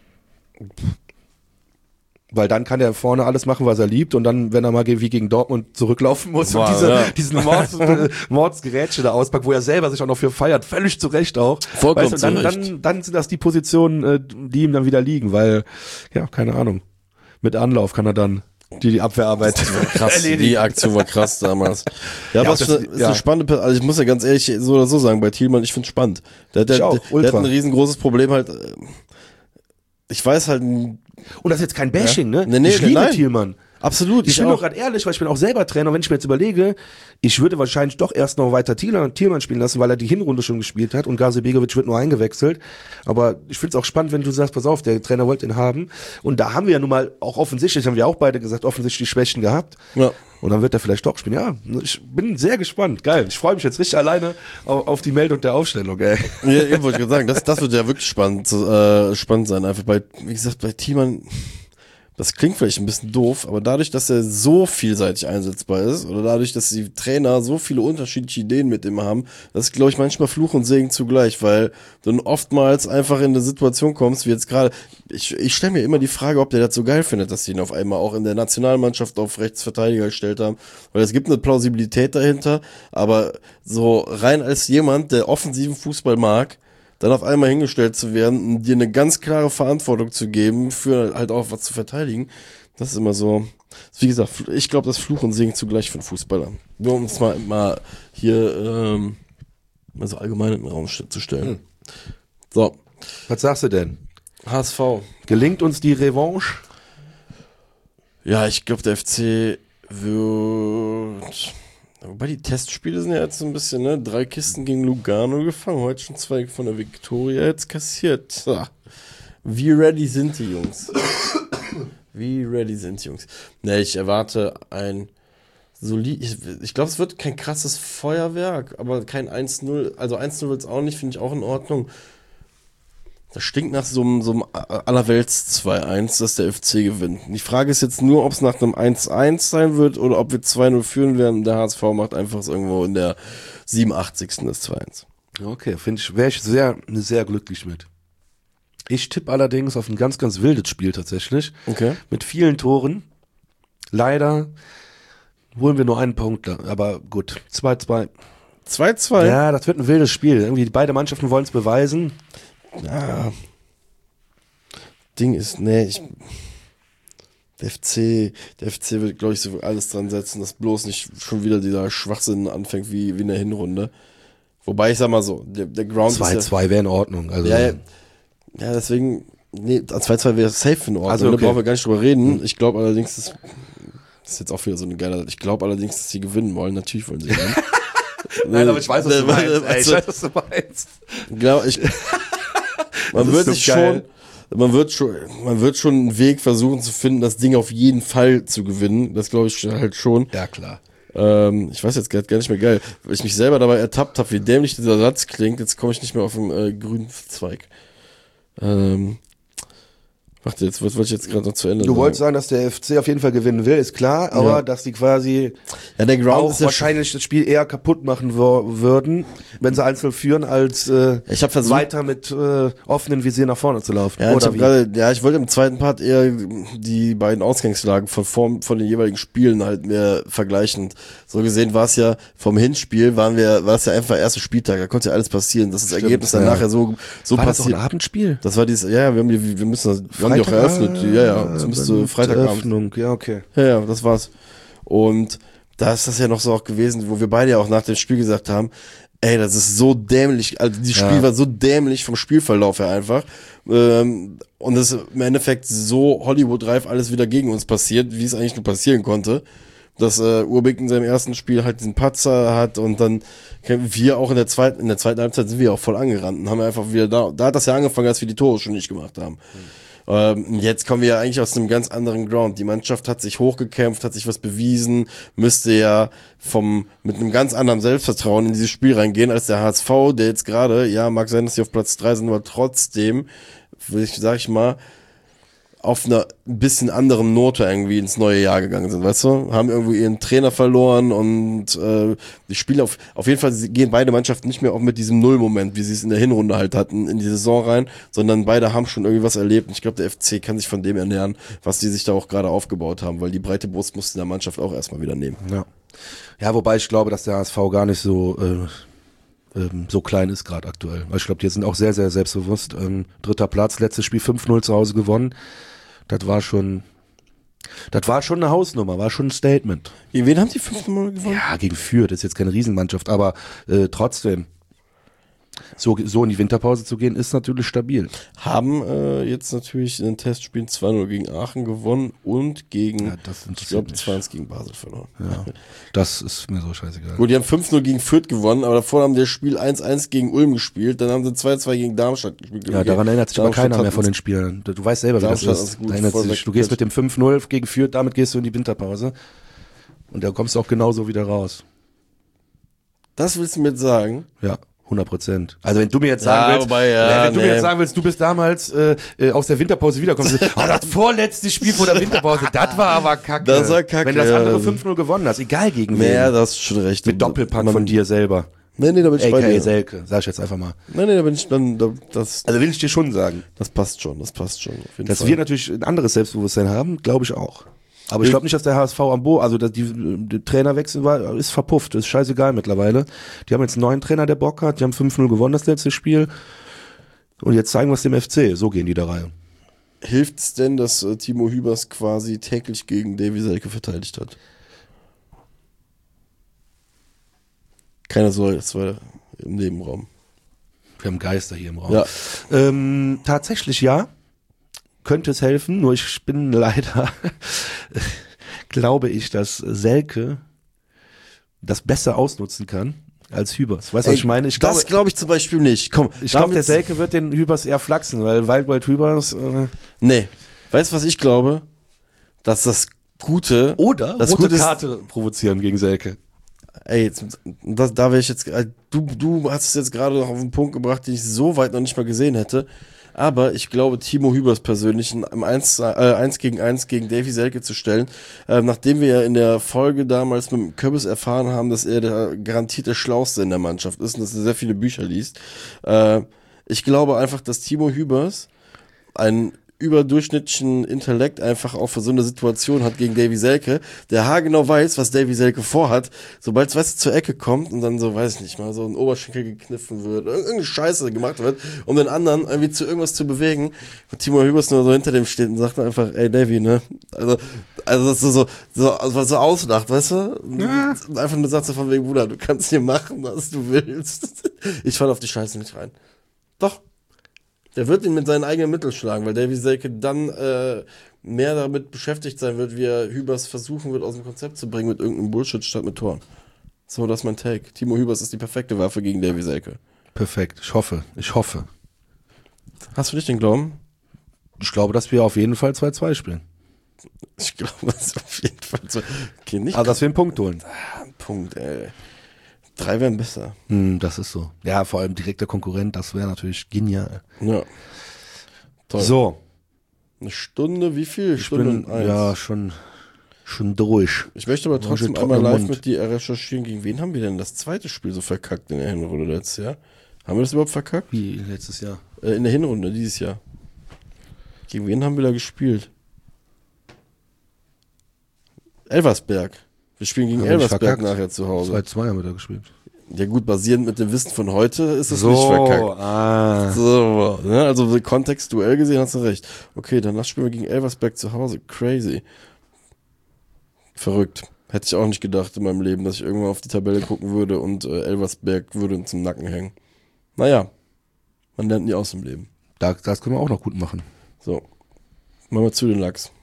Speaker 1: Weil dann kann er vorne alles machen, was er liebt, und dann, wenn er mal wie gegen Dortmund zurücklaufen muss
Speaker 2: wow,
Speaker 1: und diese,
Speaker 2: ja.
Speaker 1: diesen Mords, Mordsgerätsche da auspackt, wo er selber sich auch noch für feiert, völlig zu Recht auch.
Speaker 2: Vollkommen
Speaker 1: weißt du, dann,
Speaker 2: zu Recht.
Speaker 1: dann, dann sind das die Positionen, die ihm dann wieder liegen, weil, ja, keine Ahnung. Mit Anlauf kann er dann die, die Abwehrarbeit
Speaker 2: krass,
Speaker 1: erledigen.
Speaker 2: Die Aktion war krass damals. Ja,
Speaker 1: ja,
Speaker 2: was
Speaker 1: das,
Speaker 2: ist eine
Speaker 1: ja.
Speaker 2: spannende, also ich muss ja ganz ehrlich so oder so sagen, bei Thielmann, ich finde es spannend. Der, der,
Speaker 1: ich auch,
Speaker 2: der, der hat ein riesengroßes Problem halt, ich weiß halt.
Speaker 1: Und das ist jetzt kein Bashing,
Speaker 2: ja?
Speaker 1: ne?
Speaker 2: Nee, nee,
Speaker 1: ich liebe
Speaker 2: nein.
Speaker 1: Thielmann.
Speaker 2: Absolut.
Speaker 1: Ich, ich bin auch gerade ehrlich, weil ich bin auch selber Trainer, und wenn ich mir jetzt überlege, ich würde wahrscheinlich doch erst noch weiter Thielmann, Thielmann spielen lassen, weil er die Hinrunde schon gespielt hat und Gazibegovic wird nur eingewechselt. Aber ich finde es auch spannend, wenn du sagst, pass auf, der Trainer wollte ihn haben. Und da haben wir ja nun mal auch offensichtlich, haben wir auch beide gesagt, offensichtlich Schwächen gehabt.
Speaker 2: Ja.
Speaker 1: Und dann wird er vielleicht doch spielen. Ja, ich bin sehr gespannt. Geil. Ich freue mich jetzt richtig alleine auf, auf die Meldung der Aufstellung, ey.
Speaker 2: Ja, eben wollte ich gerade sagen, das, das wird ja wirklich spannend, äh, spannend sein. Einfach bei, wie gesagt, bei Thielmann, das klingt vielleicht ein bisschen doof, aber dadurch, dass er so vielseitig einsetzbar ist, oder dadurch, dass die Trainer so viele unterschiedliche Ideen mit ihm haben, das ist, glaube ich, manchmal Fluch und Segen zugleich, weil du oftmals einfach in eine Situation kommst, wie jetzt gerade, ich, ich stelle mir immer die Frage, ob der das so geil findet, dass sie ihn auf einmal auch in der Nationalmannschaft auf Rechtsverteidiger gestellt haben, weil es gibt eine Plausibilität dahinter, aber so rein als jemand, der offensiven Fußball mag, dann auf einmal hingestellt zu werden, dir eine ganz klare Verantwortung zu geben, für halt auch was zu verteidigen, das ist immer so, wie gesagt, ich glaube, das Fluch und Segen zugleich für einen Fußballer. Nur um es mal, mal hier ähm, mal so allgemein in den Raum zu stellen. Hm. So.
Speaker 1: Was sagst du denn?
Speaker 2: H S V.
Speaker 1: Gelingt uns die Revanche?
Speaker 2: Ja, ich glaube, der F C wird. Wobei die Testspiele sind ja jetzt so ein bisschen, ne? Drei Kisten gegen Lugano gefangen, heute schon zwei von der Viktoria jetzt kassiert. So. Wie ready sind die Jungs? Wie ready sind die Jungs? Ne, ich erwarte ein solid. Ich, ich glaube, es wird kein krasses Feuerwerk, aber kein eins null. Also eins null wird es auch nicht, finde ich auch in Ordnung. Das stinkt nach so einem, so einem Allerwelts zwei eins, dass der F C gewinnt. Die Frage ist jetzt nur, ob es nach einem eins eins sein wird oder ob wir zwei null führen werden. Der H S V macht einfach irgendwo in der siebenundachtzigsten das zwei eins.
Speaker 1: Okay, finde ich, wäre ich sehr, sehr glücklich mit. Ich tippe allerdings auf ein ganz, ganz wildes Spiel tatsächlich.
Speaker 2: Okay.
Speaker 1: Mit vielen Toren. Leider holen wir nur einen Punkt, aber gut. zwei zwei.
Speaker 2: zwei zwei?
Speaker 1: Ja, das wird ein wildes Spiel. Irgendwie beide Mannschaften wollen es beweisen.
Speaker 2: Ja. Ding ist, nee, ich. Der F C, der F C wird, glaube ich, so alles dran setzen, dass bloß nicht schon wieder dieser Schwachsinn anfängt wie, wie in der Hinrunde. Wobei ich sag mal so, der, der Ground
Speaker 1: zwei zwei
Speaker 2: ist ja,
Speaker 1: wäre in Ordnung. Also.
Speaker 2: Ja, ja, ja, deswegen, nee, zwei zwei wäre safe in Ordnung,
Speaker 1: also okay.
Speaker 2: Da brauchen wir gar nicht drüber reden. Ich glaube allerdings, das, das ist jetzt auch wieder so eine geile, ich glaube allerdings, dass sie gewinnen wollen. Natürlich wollen sie gewinnen.
Speaker 1: Nein, aber ich weiß, was du meinst. Ey, ich weiß, was du meinst.
Speaker 2: Genau, ich, man wird sich schon, man wird schon, man wird schon einen Weg versuchen zu finden, das Ding auf jeden Fall zu gewinnen. Das glaube ich halt schon.
Speaker 1: Ja, klar.
Speaker 2: Ähm, ich weiß jetzt gar, gar nicht mehr geil, weil ich mich selber dabei ertappt habe, wie dämlich dieser Satz klingt. Jetzt komme ich nicht mehr auf den äh, grünen Zweig. Ähm, warte, jetzt was wollte ich jetzt gerade noch zu Ende
Speaker 1: Du
Speaker 2: sagen.
Speaker 1: wolltest sagen, dass der F C auf jeden Fall gewinnen will, ist klar, aber
Speaker 2: Ja.
Speaker 1: dass die quasi
Speaker 2: Ja, der Ground
Speaker 1: auch
Speaker 2: ist ja
Speaker 1: wahrscheinlich das Spiel eher kaputt machen wor- würden, wenn sie einzeln führen, als äh,
Speaker 2: Ich hab versucht-
Speaker 1: weiter mit äh, offenen Visier nach vorne zu laufen.
Speaker 2: Ja, ich
Speaker 1: Oder
Speaker 2: hab
Speaker 1: wie?
Speaker 2: gerade, ja, ich wollte im zweiten Part eher die beiden Ausgangslagen von Form von den jeweiligen Spielen halt mehr vergleichend. So gesehen war es ja vom Hinspiel waren wir, war es ja einfach erster Spieltag, da konnte ja alles passieren, dass das
Speaker 1: Stimmt,
Speaker 2: Ergebnis dann
Speaker 1: ja.
Speaker 2: nachher so so
Speaker 1: War das auch
Speaker 2: passiert.
Speaker 1: ein Abendspiel?
Speaker 2: Das war dieses, ja, ja, wir haben die, wir müssen das, wir haben die auch eröffnet, ja, ja, das müsste Freitagabend.
Speaker 1: Eröffnung, ja, okay.
Speaker 2: Ja, ja, das war's. Und da ist das ja noch so auch gewesen, wo wir beide ja auch nach dem Spiel gesagt haben, ey, das ist so dämlich, also dieses Spiel
Speaker 1: Ja.
Speaker 2: war so dämlich vom Spielverlauf her einfach. Ähm, und es ist im Endeffekt so Hollywood-reif alles wieder gegen uns passiert, wie es eigentlich nur passieren konnte. Dass äh, Urbik in seinem ersten Spiel halt diesen Patzer hat und dann wir auch in der zweiten, in der zweiten Halbzeit sind wir auch voll angerannt und haben einfach wieder da, da hat das ja angefangen, als wir die Tore schon nicht gemacht haben. Mhm. Ähm, jetzt kommen wir ja eigentlich aus einem ganz anderen Ground. Die Mannschaft hat sich hochgekämpft, hat sich was bewiesen, müsste ja vom mit einem ganz anderen Selbstvertrauen in dieses Spiel reingehen als der H S V, der jetzt gerade, ja, mag sein, dass sie auf Platz drei sind, aber trotzdem, will ich, sag ich mal, auf einer ein bisschen anderen Note irgendwie ins neue Jahr gegangen sind, weißt du? Haben irgendwie ihren Trainer verloren und äh, die Spiele auf auf jeden Fall gehen beide Mannschaften nicht mehr auch mit diesem Nullmoment, wie sie es in der Hinrunde halt hatten, in die Saison rein, sondern beide haben schon irgendwie was erlebt. Und ich glaube, der F C kann sich von dem ernähren, was die sich da auch gerade aufgebaut haben, weil die breite Brust musste der Mannschaft auch erstmal wieder nehmen.
Speaker 1: Ja. Ja, wobei ich glaube, dass der H S V gar nicht so äh, ähm, so klein ist gerade aktuell. Weil ich glaube, die sind auch sehr, sehr selbstbewusst. Ähm, dritter Platz, letztes Spiel fünf null zu Hause gewonnen. Das war schon, das war schon eine Hausnummer, war schon ein Statement.
Speaker 2: Gegen wen haben die fünf null gewonnen?
Speaker 1: Ja, gegen Fürth, das ist jetzt keine Riesenmannschaft, aber äh, trotzdem, so, so in die Winterpause zu gehen, ist natürlich stabil.
Speaker 2: Haben äh, jetzt natürlich in den Testspielen zwei null gegen Aachen gewonnen und gegen,
Speaker 1: Ja, das
Speaker 2: ich glaube,
Speaker 1: interessiert
Speaker 2: zwei eins gegen Basel verloren.
Speaker 1: Ja, das ist mir so scheißegal.
Speaker 2: Gut, die haben fünf null gegen Fürth gewonnen, aber davor haben die das Spiel eins eins gegen Ulm gespielt, dann haben sie zwei zwei gegen Darmstadt gespielt.
Speaker 1: Ja, daran erinnert sich aber
Speaker 2: Darmstadt
Speaker 1: keiner
Speaker 2: hat
Speaker 1: mehr von
Speaker 2: uns-
Speaker 1: den Spielern. Du, du weißt selber, wie das
Speaker 2: Darmstadt
Speaker 1: ist.
Speaker 2: ist gut,
Speaker 1: Da erinnert
Speaker 2: voll
Speaker 1: sich, du gehst mit dem fünf null gegen Fürth, damit gehst du in die Winterpause. Und da kommst du auch genauso wieder raus.
Speaker 2: Das willst du mir jetzt sagen?
Speaker 1: Ja, hundert Prozent. Also wenn du mir jetzt
Speaker 2: Ja,
Speaker 1: sagen willst,
Speaker 2: wobei, ja,
Speaker 1: wenn du mir
Speaker 2: nee.
Speaker 1: jetzt sagen willst, du bist damals äh, äh, aus der Winterpause wiedergekommen, oh, das vorletzte Spiel vor der Winterpause, das war aber kacke.
Speaker 2: Das war kacke,
Speaker 1: Wenn du das
Speaker 2: ja.
Speaker 1: andere fünf null gewonnen hast, egal gegen wen.
Speaker 2: Ja, das ist schon recht.
Speaker 1: Mit Doppelpack
Speaker 2: Man-
Speaker 1: von dir selber.
Speaker 2: Nee, nee, da bin ich bei
Speaker 1: A K A
Speaker 2: dir.
Speaker 1: Selke, sag ich jetzt einfach mal.
Speaker 2: Nee, nee, da bin ich dann, da, das,
Speaker 1: Also will ich dir schon sagen,
Speaker 2: das passt schon, das passt schon. Auf jeden
Speaker 1: dass
Speaker 2: Fall.
Speaker 1: wir natürlich ein anderes Selbstbewusstsein haben, glaube ich auch. Aber ich glaube nicht, dass der H S V am Bo, also dass die, die Trainerwechsel war, ist verpufft, ist scheißegal mittlerweile. Die haben jetzt einen neuen Trainer, der Bock hat, die haben fünf null gewonnen das letzte Spiel. Und jetzt zeigen wir es dem F C, so gehen die da rein.
Speaker 2: Hilft es denn, dass äh, Timo Hübers quasi täglich gegen Davy Selke verteidigt hat? Keine Sorge, das war im Nebenraum.
Speaker 1: Wir haben Geister hier im Raum.
Speaker 2: Ja.
Speaker 1: Ähm, tatsächlich ja, könnte es helfen, nur ich bin leider glaube ich, dass Selke das besser ausnutzen kann als Hübers. Weißt du, was ich meine? Ich
Speaker 2: das
Speaker 1: glaube
Speaker 2: glaube ich zum Beispiel nicht. Komm,
Speaker 1: ich glaub, der Selke wird den Hübers eher flachsen, weil Wildwild Hübers äh
Speaker 2: Nee. Weißt du, was ich glaube? Dass das Gute
Speaker 1: oder
Speaker 2: das
Speaker 1: rote
Speaker 2: Gute ist,
Speaker 1: Karte provozieren gegen Selke.
Speaker 2: Ey, jetzt, das, da wäre ich jetzt, du, du hast es jetzt gerade noch auf den Punkt gebracht, den ich so weit noch nicht mal gesehen hätte. Aber ich glaube, Timo Hübers persönlich im eins, äh, eins gegen eins gegen Davy Selke zu stellen, äh, nachdem wir ja in der Folge damals mit dem Kürbis erfahren haben, dass er der garantierte Schlauste in der Mannschaft ist und dass er sehr viele Bücher liest. Äh, ich glaube einfach, dass Timo Hübers einen überdurchschnittlichen Intellekt einfach auch für so eine Situation hat gegen Davy Selke, der haargenau weiß, was Davy Selke vorhat, sobald es, weißt du, zur Ecke kommt und dann so, weiß ich nicht mal, so ein Oberschenkel gekniffen wird, irgendeine Scheiße gemacht wird, um den anderen irgendwie zu irgendwas zu bewegen, und Timo Hübers nur so hinter dem steht und sagt einfach, ey Davy, ne, also, also, das ist so, so, also, so auslacht, weißt du, ja. Und einfach nur sagt so von wegen, Bruder, du kannst hier machen, was du willst. Ich fall auf die Scheiße nicht rein. Doch. Der wird ihn mit seinen eigenen Mitteln schlagen, weil Davy Selke dann äh, mehr damit beschäftigt sein wird, wie er Hübers versuchen wird, aus dem Konzept zu bringen mit irgendeinem Bullshit statt mit Toren. So, das ist mein Take. Timo Hübers ist die perfekte Waffe gegen Davy Selke.
Speaker 1: Perfekt. Ich hoffe. Ich hoffe.
Speaker 2: Hast du nicht den Glauben?
Speaker 1: Ich glaube, dass wir auf jeden Fall zwei zwei spielen.
Speaker 2: Ich glaube, das ist auf jeden Fall so. Okay, nicht.
Speaker 1: Aber dass wir einen Punkt holen.
Speaker 2: Ah, ein Punkt, ey. Drei wären besser.
Speaker 1: Hm, das ist so. Ja, vor allem direkter Konkurrent, das wäre natürlich genial.
Speaker 2: Ja. Toll.
Speaker 1: So.
Speaker 2: Eine Stunde, wie viel?
Speaker 1: Ich
Speaker 2: Stunde
Speaker 1: bin,
Speaker 2: und eins.
Speaker 1: ja, schon, schon durch.
Speaker 2: Ich möchte aber trotzdem
Speaker 1: schon
Speaker 2: einmal
Speaker 1: trockenen
Speaker 2: live
Speaker 1: Mund.
Speaker 2: mit dir recherchieren, gegen wen haben wir denn das zweite Spiel so verkackt in der Hinrunde letztes Jahr? Haben wir das überhaupt verkackt?
Speaker 1: Wie letztes Jahr.
Speaker 2: Äh, in der Hinrunde dieses Jahr. Gegen wen haben wir da gespielt? Elversberg. Wir spielen gegen
Speaker 1: Haben wir nicht
Speaker 2: Elversberg
Speaker 1: verkackt?
Speaker 2: nachher zu Hause.
Speaker 1: zwei zwei haben wir da gespielt.
Speaker 2: Ja gut, basierend mit dem Wissen von heute ist das
Speaker 1: So,
Speaker 2: nicht verkackt.
Speaker 1: ah.
Speaker 2: So, ne? Also kontextuell gesehen hast du recht. Okay, danach spielen wir gegen Elversberg zu Hause. Crazy. Verrückt. Hätte ich auch nicht gedacht in meinem Leben, dass ich irgendwann auf die Tabelle gucken würde und äh, Elversberg würde uns im Nacken hängen. Naja, man lernt nie aus im Leben.
Speaker 1: Da, das können wir auch noch gut machen.
Speaker 2: So, machen wir zu den Lachs.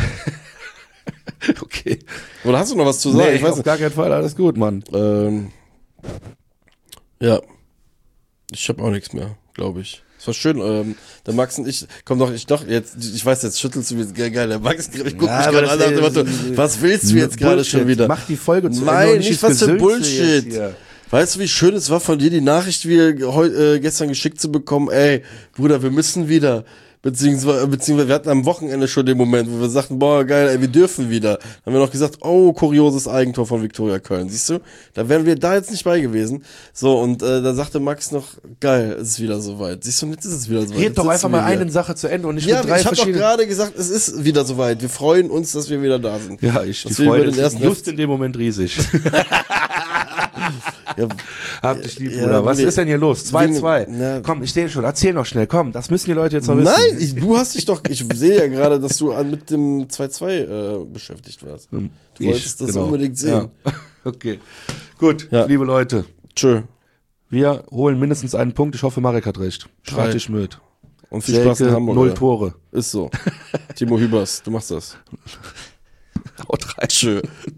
Speaker 1: Okay.
Speaker 2: Oder hast du noch was zu sagen?
Speaker 1: Nee,
Speaker 2: ich weiß
Speaker 1: auf
Speaker 2: nicht.
Speaker 1: gar keinen Fall, alles gut, Mann.
Speaker 2: Ähm, ja, ich habe auch nichts mehr, glaube ich. Es war schön, ähm, der Max und ich, komm doch, ich doch, jetzt, ich weiß, jetzt schüttelst du mich, geil, geil, der Max, ich guck
Speaker 1: Ja,
Speaker 2: mich
Speaker 1: aber
Speaker 2: gerade an,
Speaker 1: das
Speaker 2: nach dem
Speaker 1: ist-
Speaker 2: Motto, was willst du jetzt gerade schon wieder?
Speaker 1: Mach die Folge zu
Speaker 2: Nein,
Speaker 1: Ende und
Speaker 2: nicht
Speaker 1: das
Speaker 2: was für
Speaker 1: Gesülze
Speaker 2: Bullshit.
Speaker 1: jetzt hier.
Speaker 2: Weißt du, wie schön es war, von dir die Nachricht wie heu, äh, gestern geschickt zu bekommen, ey, Bruder, wir müssen wieder. Beziehungsweise, beziehungsweise wir hatten am Wochenende schon den Moment, wo wir sagten, boah, geil, ey, wir dürfen wieder. Dann haben wir noch gesagt, oh, kurioses Eigentor von Viktoria Köln. Siehst du? Da wären wir da jetzt nicht bei gewesen. So, und äh, da sagte Max noch, geil, es ist wieder soweit. Siehst du, jetzt ist es wieder soweit.
Speaker 1: Red
Speaker 2: Jetzt
Speaker 1: doch
Speaker 2: sitzen
Speaker 1: einfach
Speaker 2: wir
Speaker 1: mal
Speaker 2: hier.
Speaker 1: eine Sache zu Ende und nicht
Speaker 2: Ja,
Speaker 1: mit drei
Speaker 2: ich habe doch
Speaker 1: verschiedenen...
Speaker 2: gerade gesagt, es ist wieder soweit. Wir freuen uns, dass wir wieder da sind.
Speaker 1: Ja, ich, die
Speaker 2: Dass wir über
Speaker 1: Freude
Speaker 2: den
Speaker 1: ist
Speaker 2: ersten
Speaker 1: just in dem Moment riesig.
Speaker 2: Ja,
Speaker 1: Hab dich lieb,
Speaker 2: Ja,
Speaker 1: Bruder. Was
Speaker 2: nee.
Speaker 1: ist denn hier los? zwei zwei.
Speaker 2: Na-
Speaker 1: Komm, ich stehe schon. Erzähl noch schnell. Komm, das müssen die Leute jetzt noch wissen.
Speaker 2: nein, ich, du hast dich doch, ich sehe ja gerade, dass du an, mit dem zwei zwei äh, beschäftigt warst. Du
Speaker 1: Ich,
Speaker 2: wolltest das
Speaker 1: genau.
Speaker 2: unbedingt sehen.
Speaker 1: Ja. Okay. Gut,
Speaker 2: Ja.
Speaker 1: liebe Leute.
Speaker 2: Tschö.
Speaker 1: Wir holen mindestens einen Punkt. Ich hoffe, Marek hat recht.
Speaker 2: Drei.
Speaker 1: Schreib dich mit.
Speaker 2: Und viel Spaß in
Speaker 1: Selke,
Speaker 2: Hamburg.
Speaker 1: null
Speaker 2: oder?
Speaker 1: Tore.
Speaker 2: Ist so. Timo Hübers, du machst das.
Speaker 1: Haut rein.
Speaker 2: Tschö.